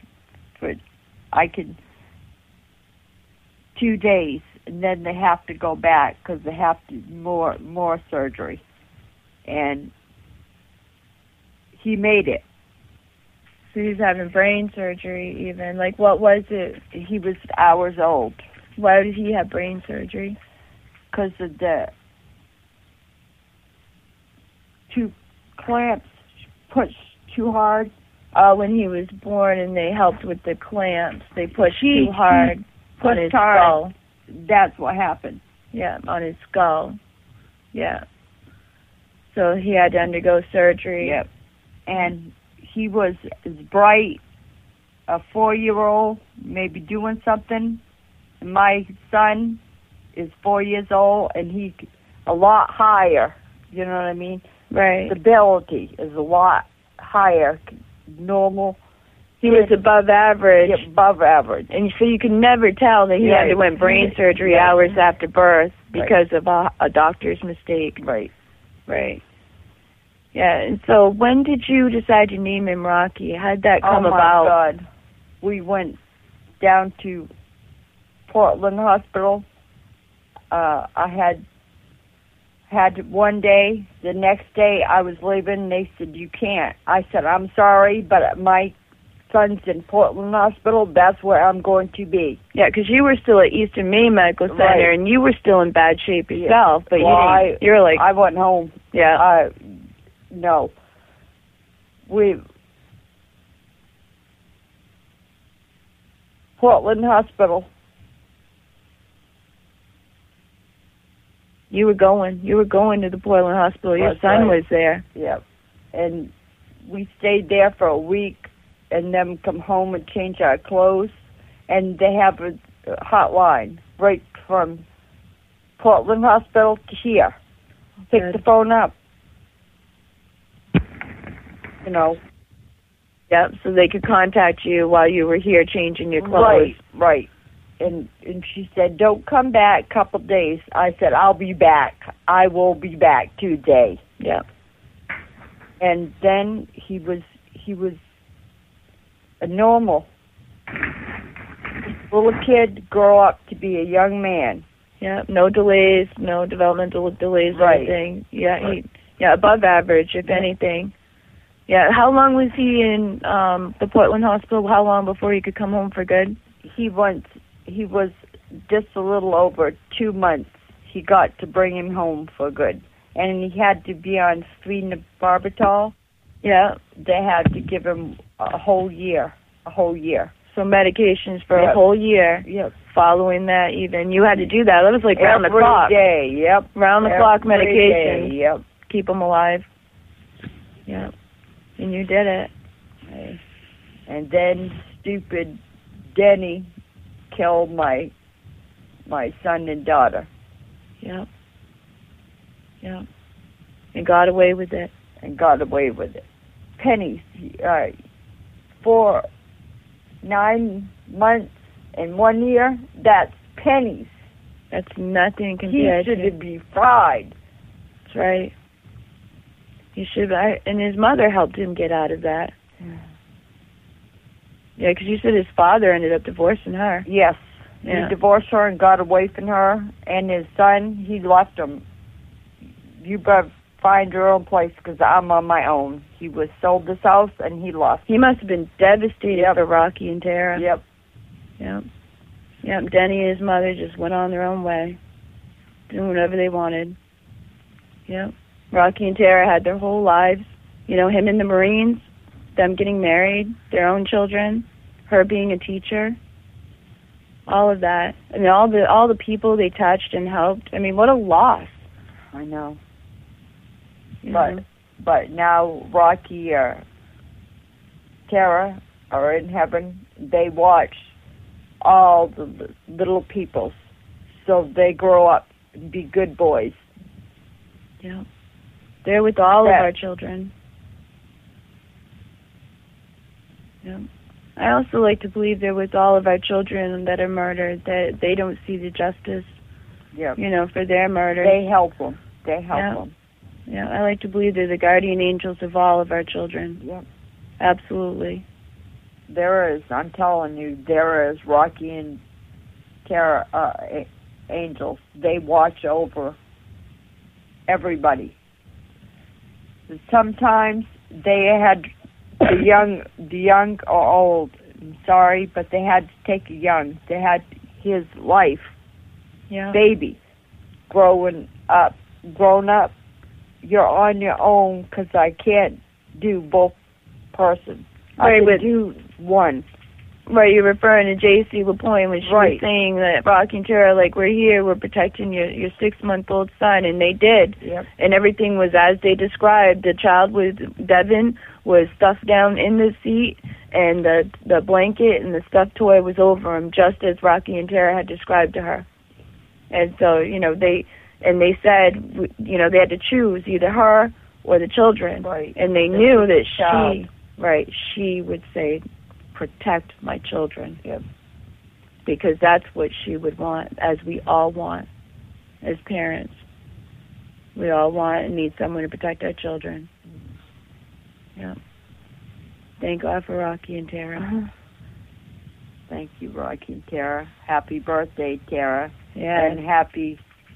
2 days, and then they have to go back because they have to more surgery. And he made it. So he was having brain surgery even. Like, what was it? He was hours old. Why did he have brain surgery? Because of the 2 clamps pushed too hard. When he was born, and they helped with the clamps. They pushed too hard on his skull. That's what happened. Yeah, on his skull. Yeah. So he had to undergo surgery. Yep. And he was as bright, a 4-year-old, maybe doing something. And my son is 4 years old, and he's a lot higher. You know what I mean? Right. The ability is a lot higher. Normal. He was above average. Yeah, above average. And so you can never tell that he underwent brain surgery hours after birth because of a doctor's mistake. Right. Right. Yeah, and so when did you decide to name him Rocky? How did that come about? Oh, my God. We went down to Portland Hospital. I had one day. The next day I was leaving, they said, you can't. I said, I'm sorry, but my son's in Portland Hospital. That's where I'm going to be. Yeah, because you were still at Eastern Maine Medical Center, and you were still in bad shape yourself. But you were like... I went home. Yeah. No. Portland Hospital. You were going to the Portland Hospital. Your son was there. Yep. And we stayed there for a week, and then come home and change our clothes. And they have a hotline right from Portland Hospital to here. Pick the phone up. Yep, so they could contact you while you were here changing your clothes. Right. And she said, don't come back a couple days. I said, I'll be back. I will be back today. Yeah. And then he was a normal little kid grow up to be a young man. Yeah, no delays, no developmental delays or anything. Yeah, above average, if anything. Yeah, how long was he in the Portland Hospital? How long before he could come home for good? He was just a little over 2 months. He got to bring him home for good. And he had to be on phenobarbital. Yeah. They had to give him a whole year. So medications for a whole year. Yep. Following that even. You had to do that. That was like round the clock. Every day, yep. Round the clock medication. Day, yep. Keep him alive. Yep. And you did it. Okay. And then stupid Denny killed my son and daughter. Yep. And got away with it. Pennies. For 9 months and 1 year, that's pennies. That's nothing compared to... He should be fried. That's right. He should. And his mother helped him get out of that. Yeah, because you said his father ended up divorcing her. Yes. Yeah. He divorced her and got away from her. And his son, he left him. You better find her own place because I'm on my own. He was sold this house and he lost. He must have been devastated for Rocky and Tara. Yep. Yep. Yep. Denny and his mother just went on their own way, doing whatever they wanted. Yep. Rocky and Tara had their whole lives. You know, him in the Marines, them getting married, their own children, her being a teacher, all of that. I mean, all the people they touched and helped. I mean, what a loss. I know. You But know? but now Rocky or Tara are in heaven. They watch all the little peoples, so they grow up and be good boys. Yeah. They're with all of our children. Yeah. I also like to believe they're with all of our children that are murdered, that they don't see the justice, Yep. you know, for their murder. They help them. They help them. Yeah, I like to believe they're the guardian angels of all of our children. Yep. Absolutely. There is, I'm telling you, there is Rocky and Tara angels. They watch over everybody. Sometimes they had the young or old. I'm sorry, but they had to take a young. They had his life, baby, grown up. You're on your own because I can't do both persons. Right, I but can do one. Right, you're referring to J.C. LaPointe when she was saying that Rocky and Tara, like, we're here, we're protecting your 6-month-old son, and they did. Yep. And everything was as they described. The child with Devin was stuffed down in the seat, and the blanket and the stuffed toy was over him, just as Rocky and Tara had described to her. And so, you know, they said, you know, they had to choose either her or the children. Right. And they knew that she would say, protect my children. Yep. Because that's what she would want, as we all want as parents. We all want and need someone to protect our children. Yeah. Thank God for Rocky and Tara. Thank you, Rocky and Tara. Happy birthday, Tara. Yeah. And happy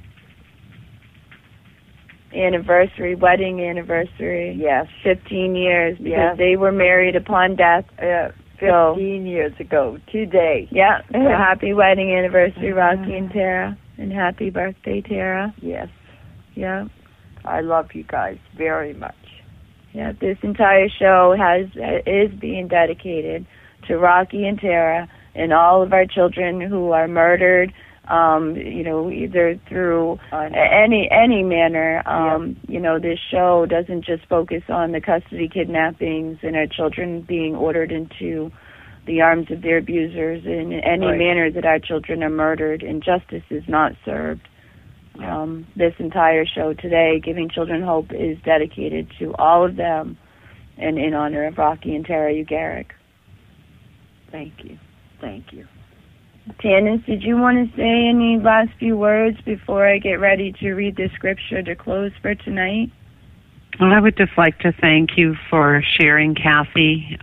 anniversary, wedding anniversary. Yes. 15 years, because they were married upon death. 15 years ago, today. Yeah. So happy wedding anniversary, Rocky and Tara. And happy birthday, Tara. Yes. Yeah. I love you guys very much. Yeah, this entire show is being dedicated to Rocky and Tara and all of our children who are murdered, you know, either through any manner. You know, this show doesn't just focus on the custody kidnappings and our children being ordered into the arms of their abusers in any manner that our children are murdered and justice is not served. This entire show today, Giving Children Hope, is dedicated to all of them and in honor of Rocky and Tara Ugaric. Thank you. Thank you. Tanis, did you want to say any last few words before I get ready to read the scripture to close for tonight? Well, I would just like to thank you for sharing, Kathy.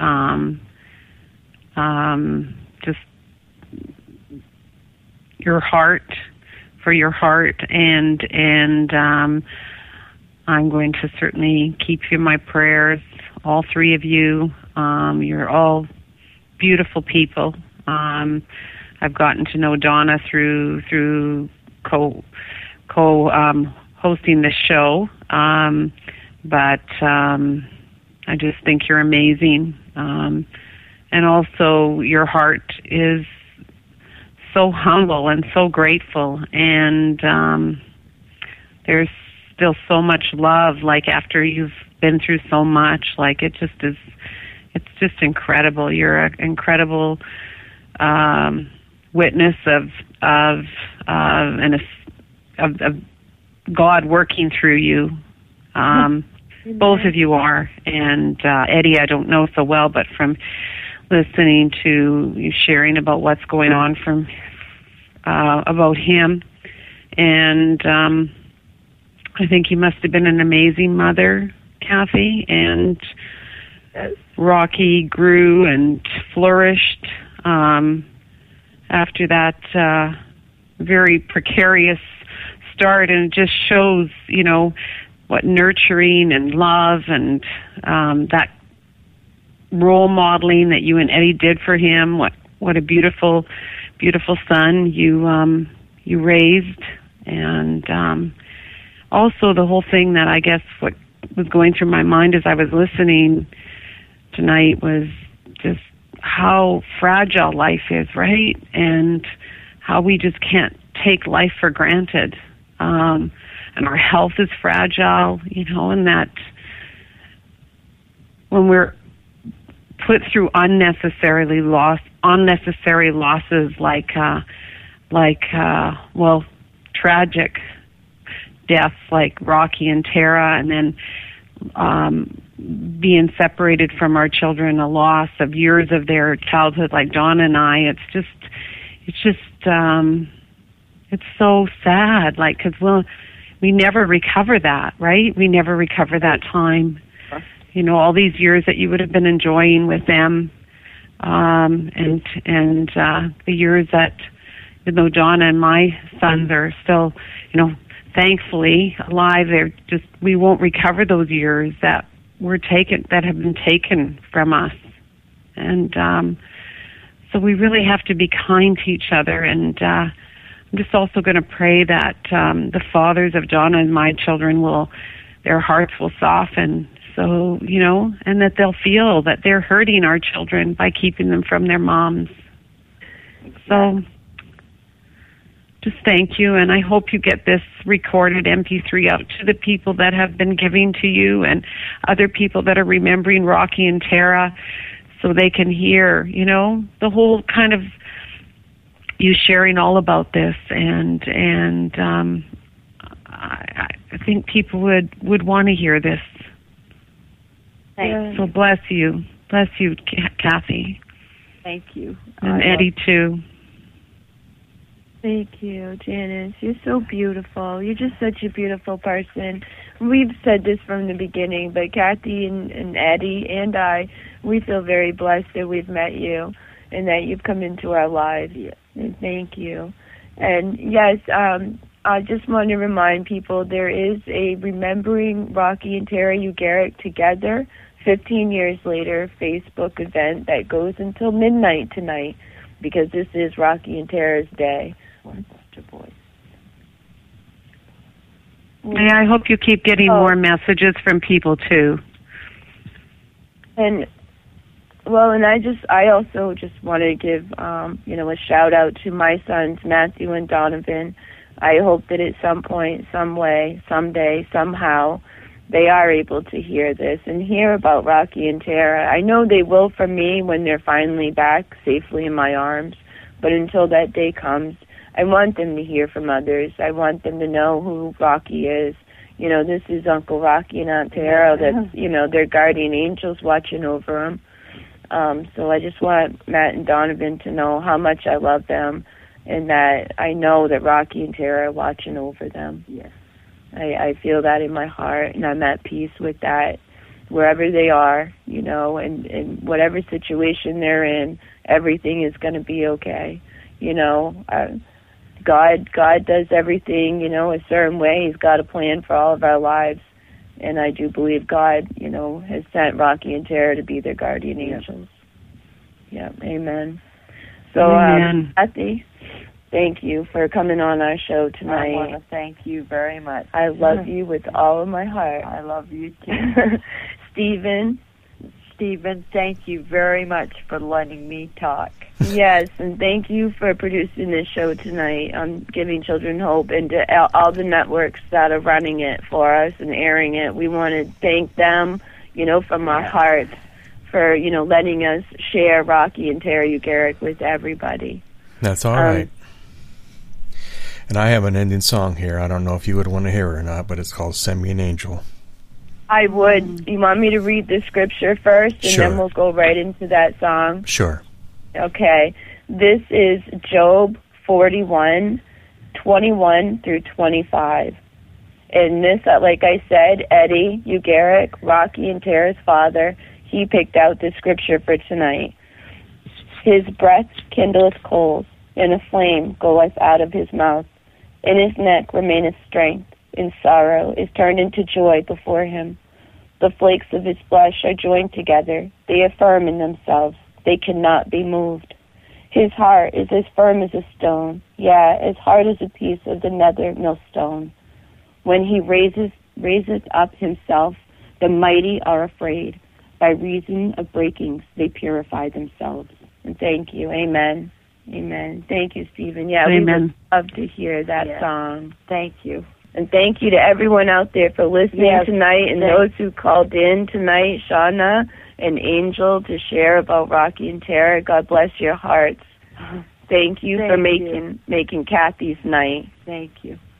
Just your heart, and I'm going to certainly keep you in my prayers, all three of you. You're all beautiful people. I've gotten to know Donna through hosting this show, but I just think you're amazing, and also your heart is so humble and so grateful, and there's still so much love, like after you've been through so much, like it's just incredible. You're an incredible witness of God working through you. Both of you are, and Eddie I don't know so well, but from listening to you sharing about what's going on from about him, and I think you must have been an amazing mother, Kathy, and Rocky grew and flourished after that very precarious start, and it just shows, you know, what nurturing and love and that role modeling that you and Eddie did for him. What a beautiful, beautiful son you raised, and also the whole thing that I guess what was going through my mind as I was listening tonight was just how fragile life is, right? And how we just can't take life for granted. And our health is fragile, and that when we're put through unnecessary losses like tragic deaths like Rocky and Tara, and then being separated from our children, a loss of years of their childhood like Donna and I. It's so sad, because we never recover that, right? We never recover that time. All these years that you would have been enjoying with them, and the years that, Donna and my sons are still, thankfully alive, we won't recover those years that have been taken from us. And so we really have to be kind to each other. And I'm just also going to pray that the fathers of Donna and my children their hearts will soften. So, and that they'll feel that they're hurting our children by keeping them from their moms. So, just thank you, and I hope you get this recorded MP3 out to the people that have been giving to you and other people that are remembering Rocky and Tara, so they can hear, the whole kind of you sharing all about this, and I think people would want to hear this. Thanks. So bless you, Kathy. Thank you. And Eddie too. Thank you, Janice. You're so beautiful. You're just such a beautiful person. We've said this from the beginning, but Kathy and Eddie and I, we feel very blessed that we've met you and that you've come into our lives. And thank you. And yes, I just want to remind people there is a Remembering Rocky and Tara Ugarik Together 15 years later Facebook event that goes until midnight tonight, because this is Rocky and Tara's day. Yeah, I hope you keep getting more messages from people too. And I also just want to give a shout out to my sons Matthew and Donovan. I hope that at some point, some way, someday, somehow, they are able to hear this and hear about Rocky and Tara. I know they will from me when they're finally back safely in my arms. But until that day comes, I want them to hear from others. I want them to know who Rocky is. This is Uncle Rocky and Aunt Tara. That's, their guardian angels watching over them. So I just want Matt and Donovan to know how much I love them, and that I know that Rocky and Tara are watching over them. Yes. I feel that in my heart, and I'm at peace with that wherever they are, and whatever situation they're in, everything is going to be okay. God does everything, a certain way. He's got a plan for all of our lives, and I do believe God, has sent Rocky and Tara to be their guardian angels. Yeah, amen. So, amen. Kathy, thank you for coming on our show tonight. I want to thank you very much. I love you with all of my heart. I love you too. Stephen, thank you very much for letting me talk. Yes, and thank you for producing this show tonight on Giving Children Hope, and to all the networks that are running it for us and airing it. We want to thank them, from our hearts for, letting us share Rocky and Tara Ugarik with everybody. That's all right. And I have an ending song here. I don't know if you would want to hear it or not, but it's called Send Me an Angel. I would. You want me to read the scripture first, and Sure. then we'll go right into that song? Sure. Okay. This is Job 41, 21 through 25. And this, like I said, Eddie Ugarik, Rocky and Tara's father, he picked out this scripture for tonight. His breath kindleth coals, and a flame goeth out of his mouth. In his neck remaineth strength, in sorrow is turned into joy before him. The flakes of his flesh are joined together. They affirm in themselves. They cannot be moved. His heart is as firm as a stone, as hard as a piece of the nether millstone. When he raises up himself, the mighty are afraid. By reason of breakings, they purify themselves. And thank you. Amen. Amen. Thank you, Stephen. Yeah, Amen. We would love to hear that song. Thank you. And thank you to everyone out there for listening tonight, and those who called in tonight, Shauna and Angel, to share about Rocky and Tara. God bless your hearts. Thank you for making Kathy's night. Thank you.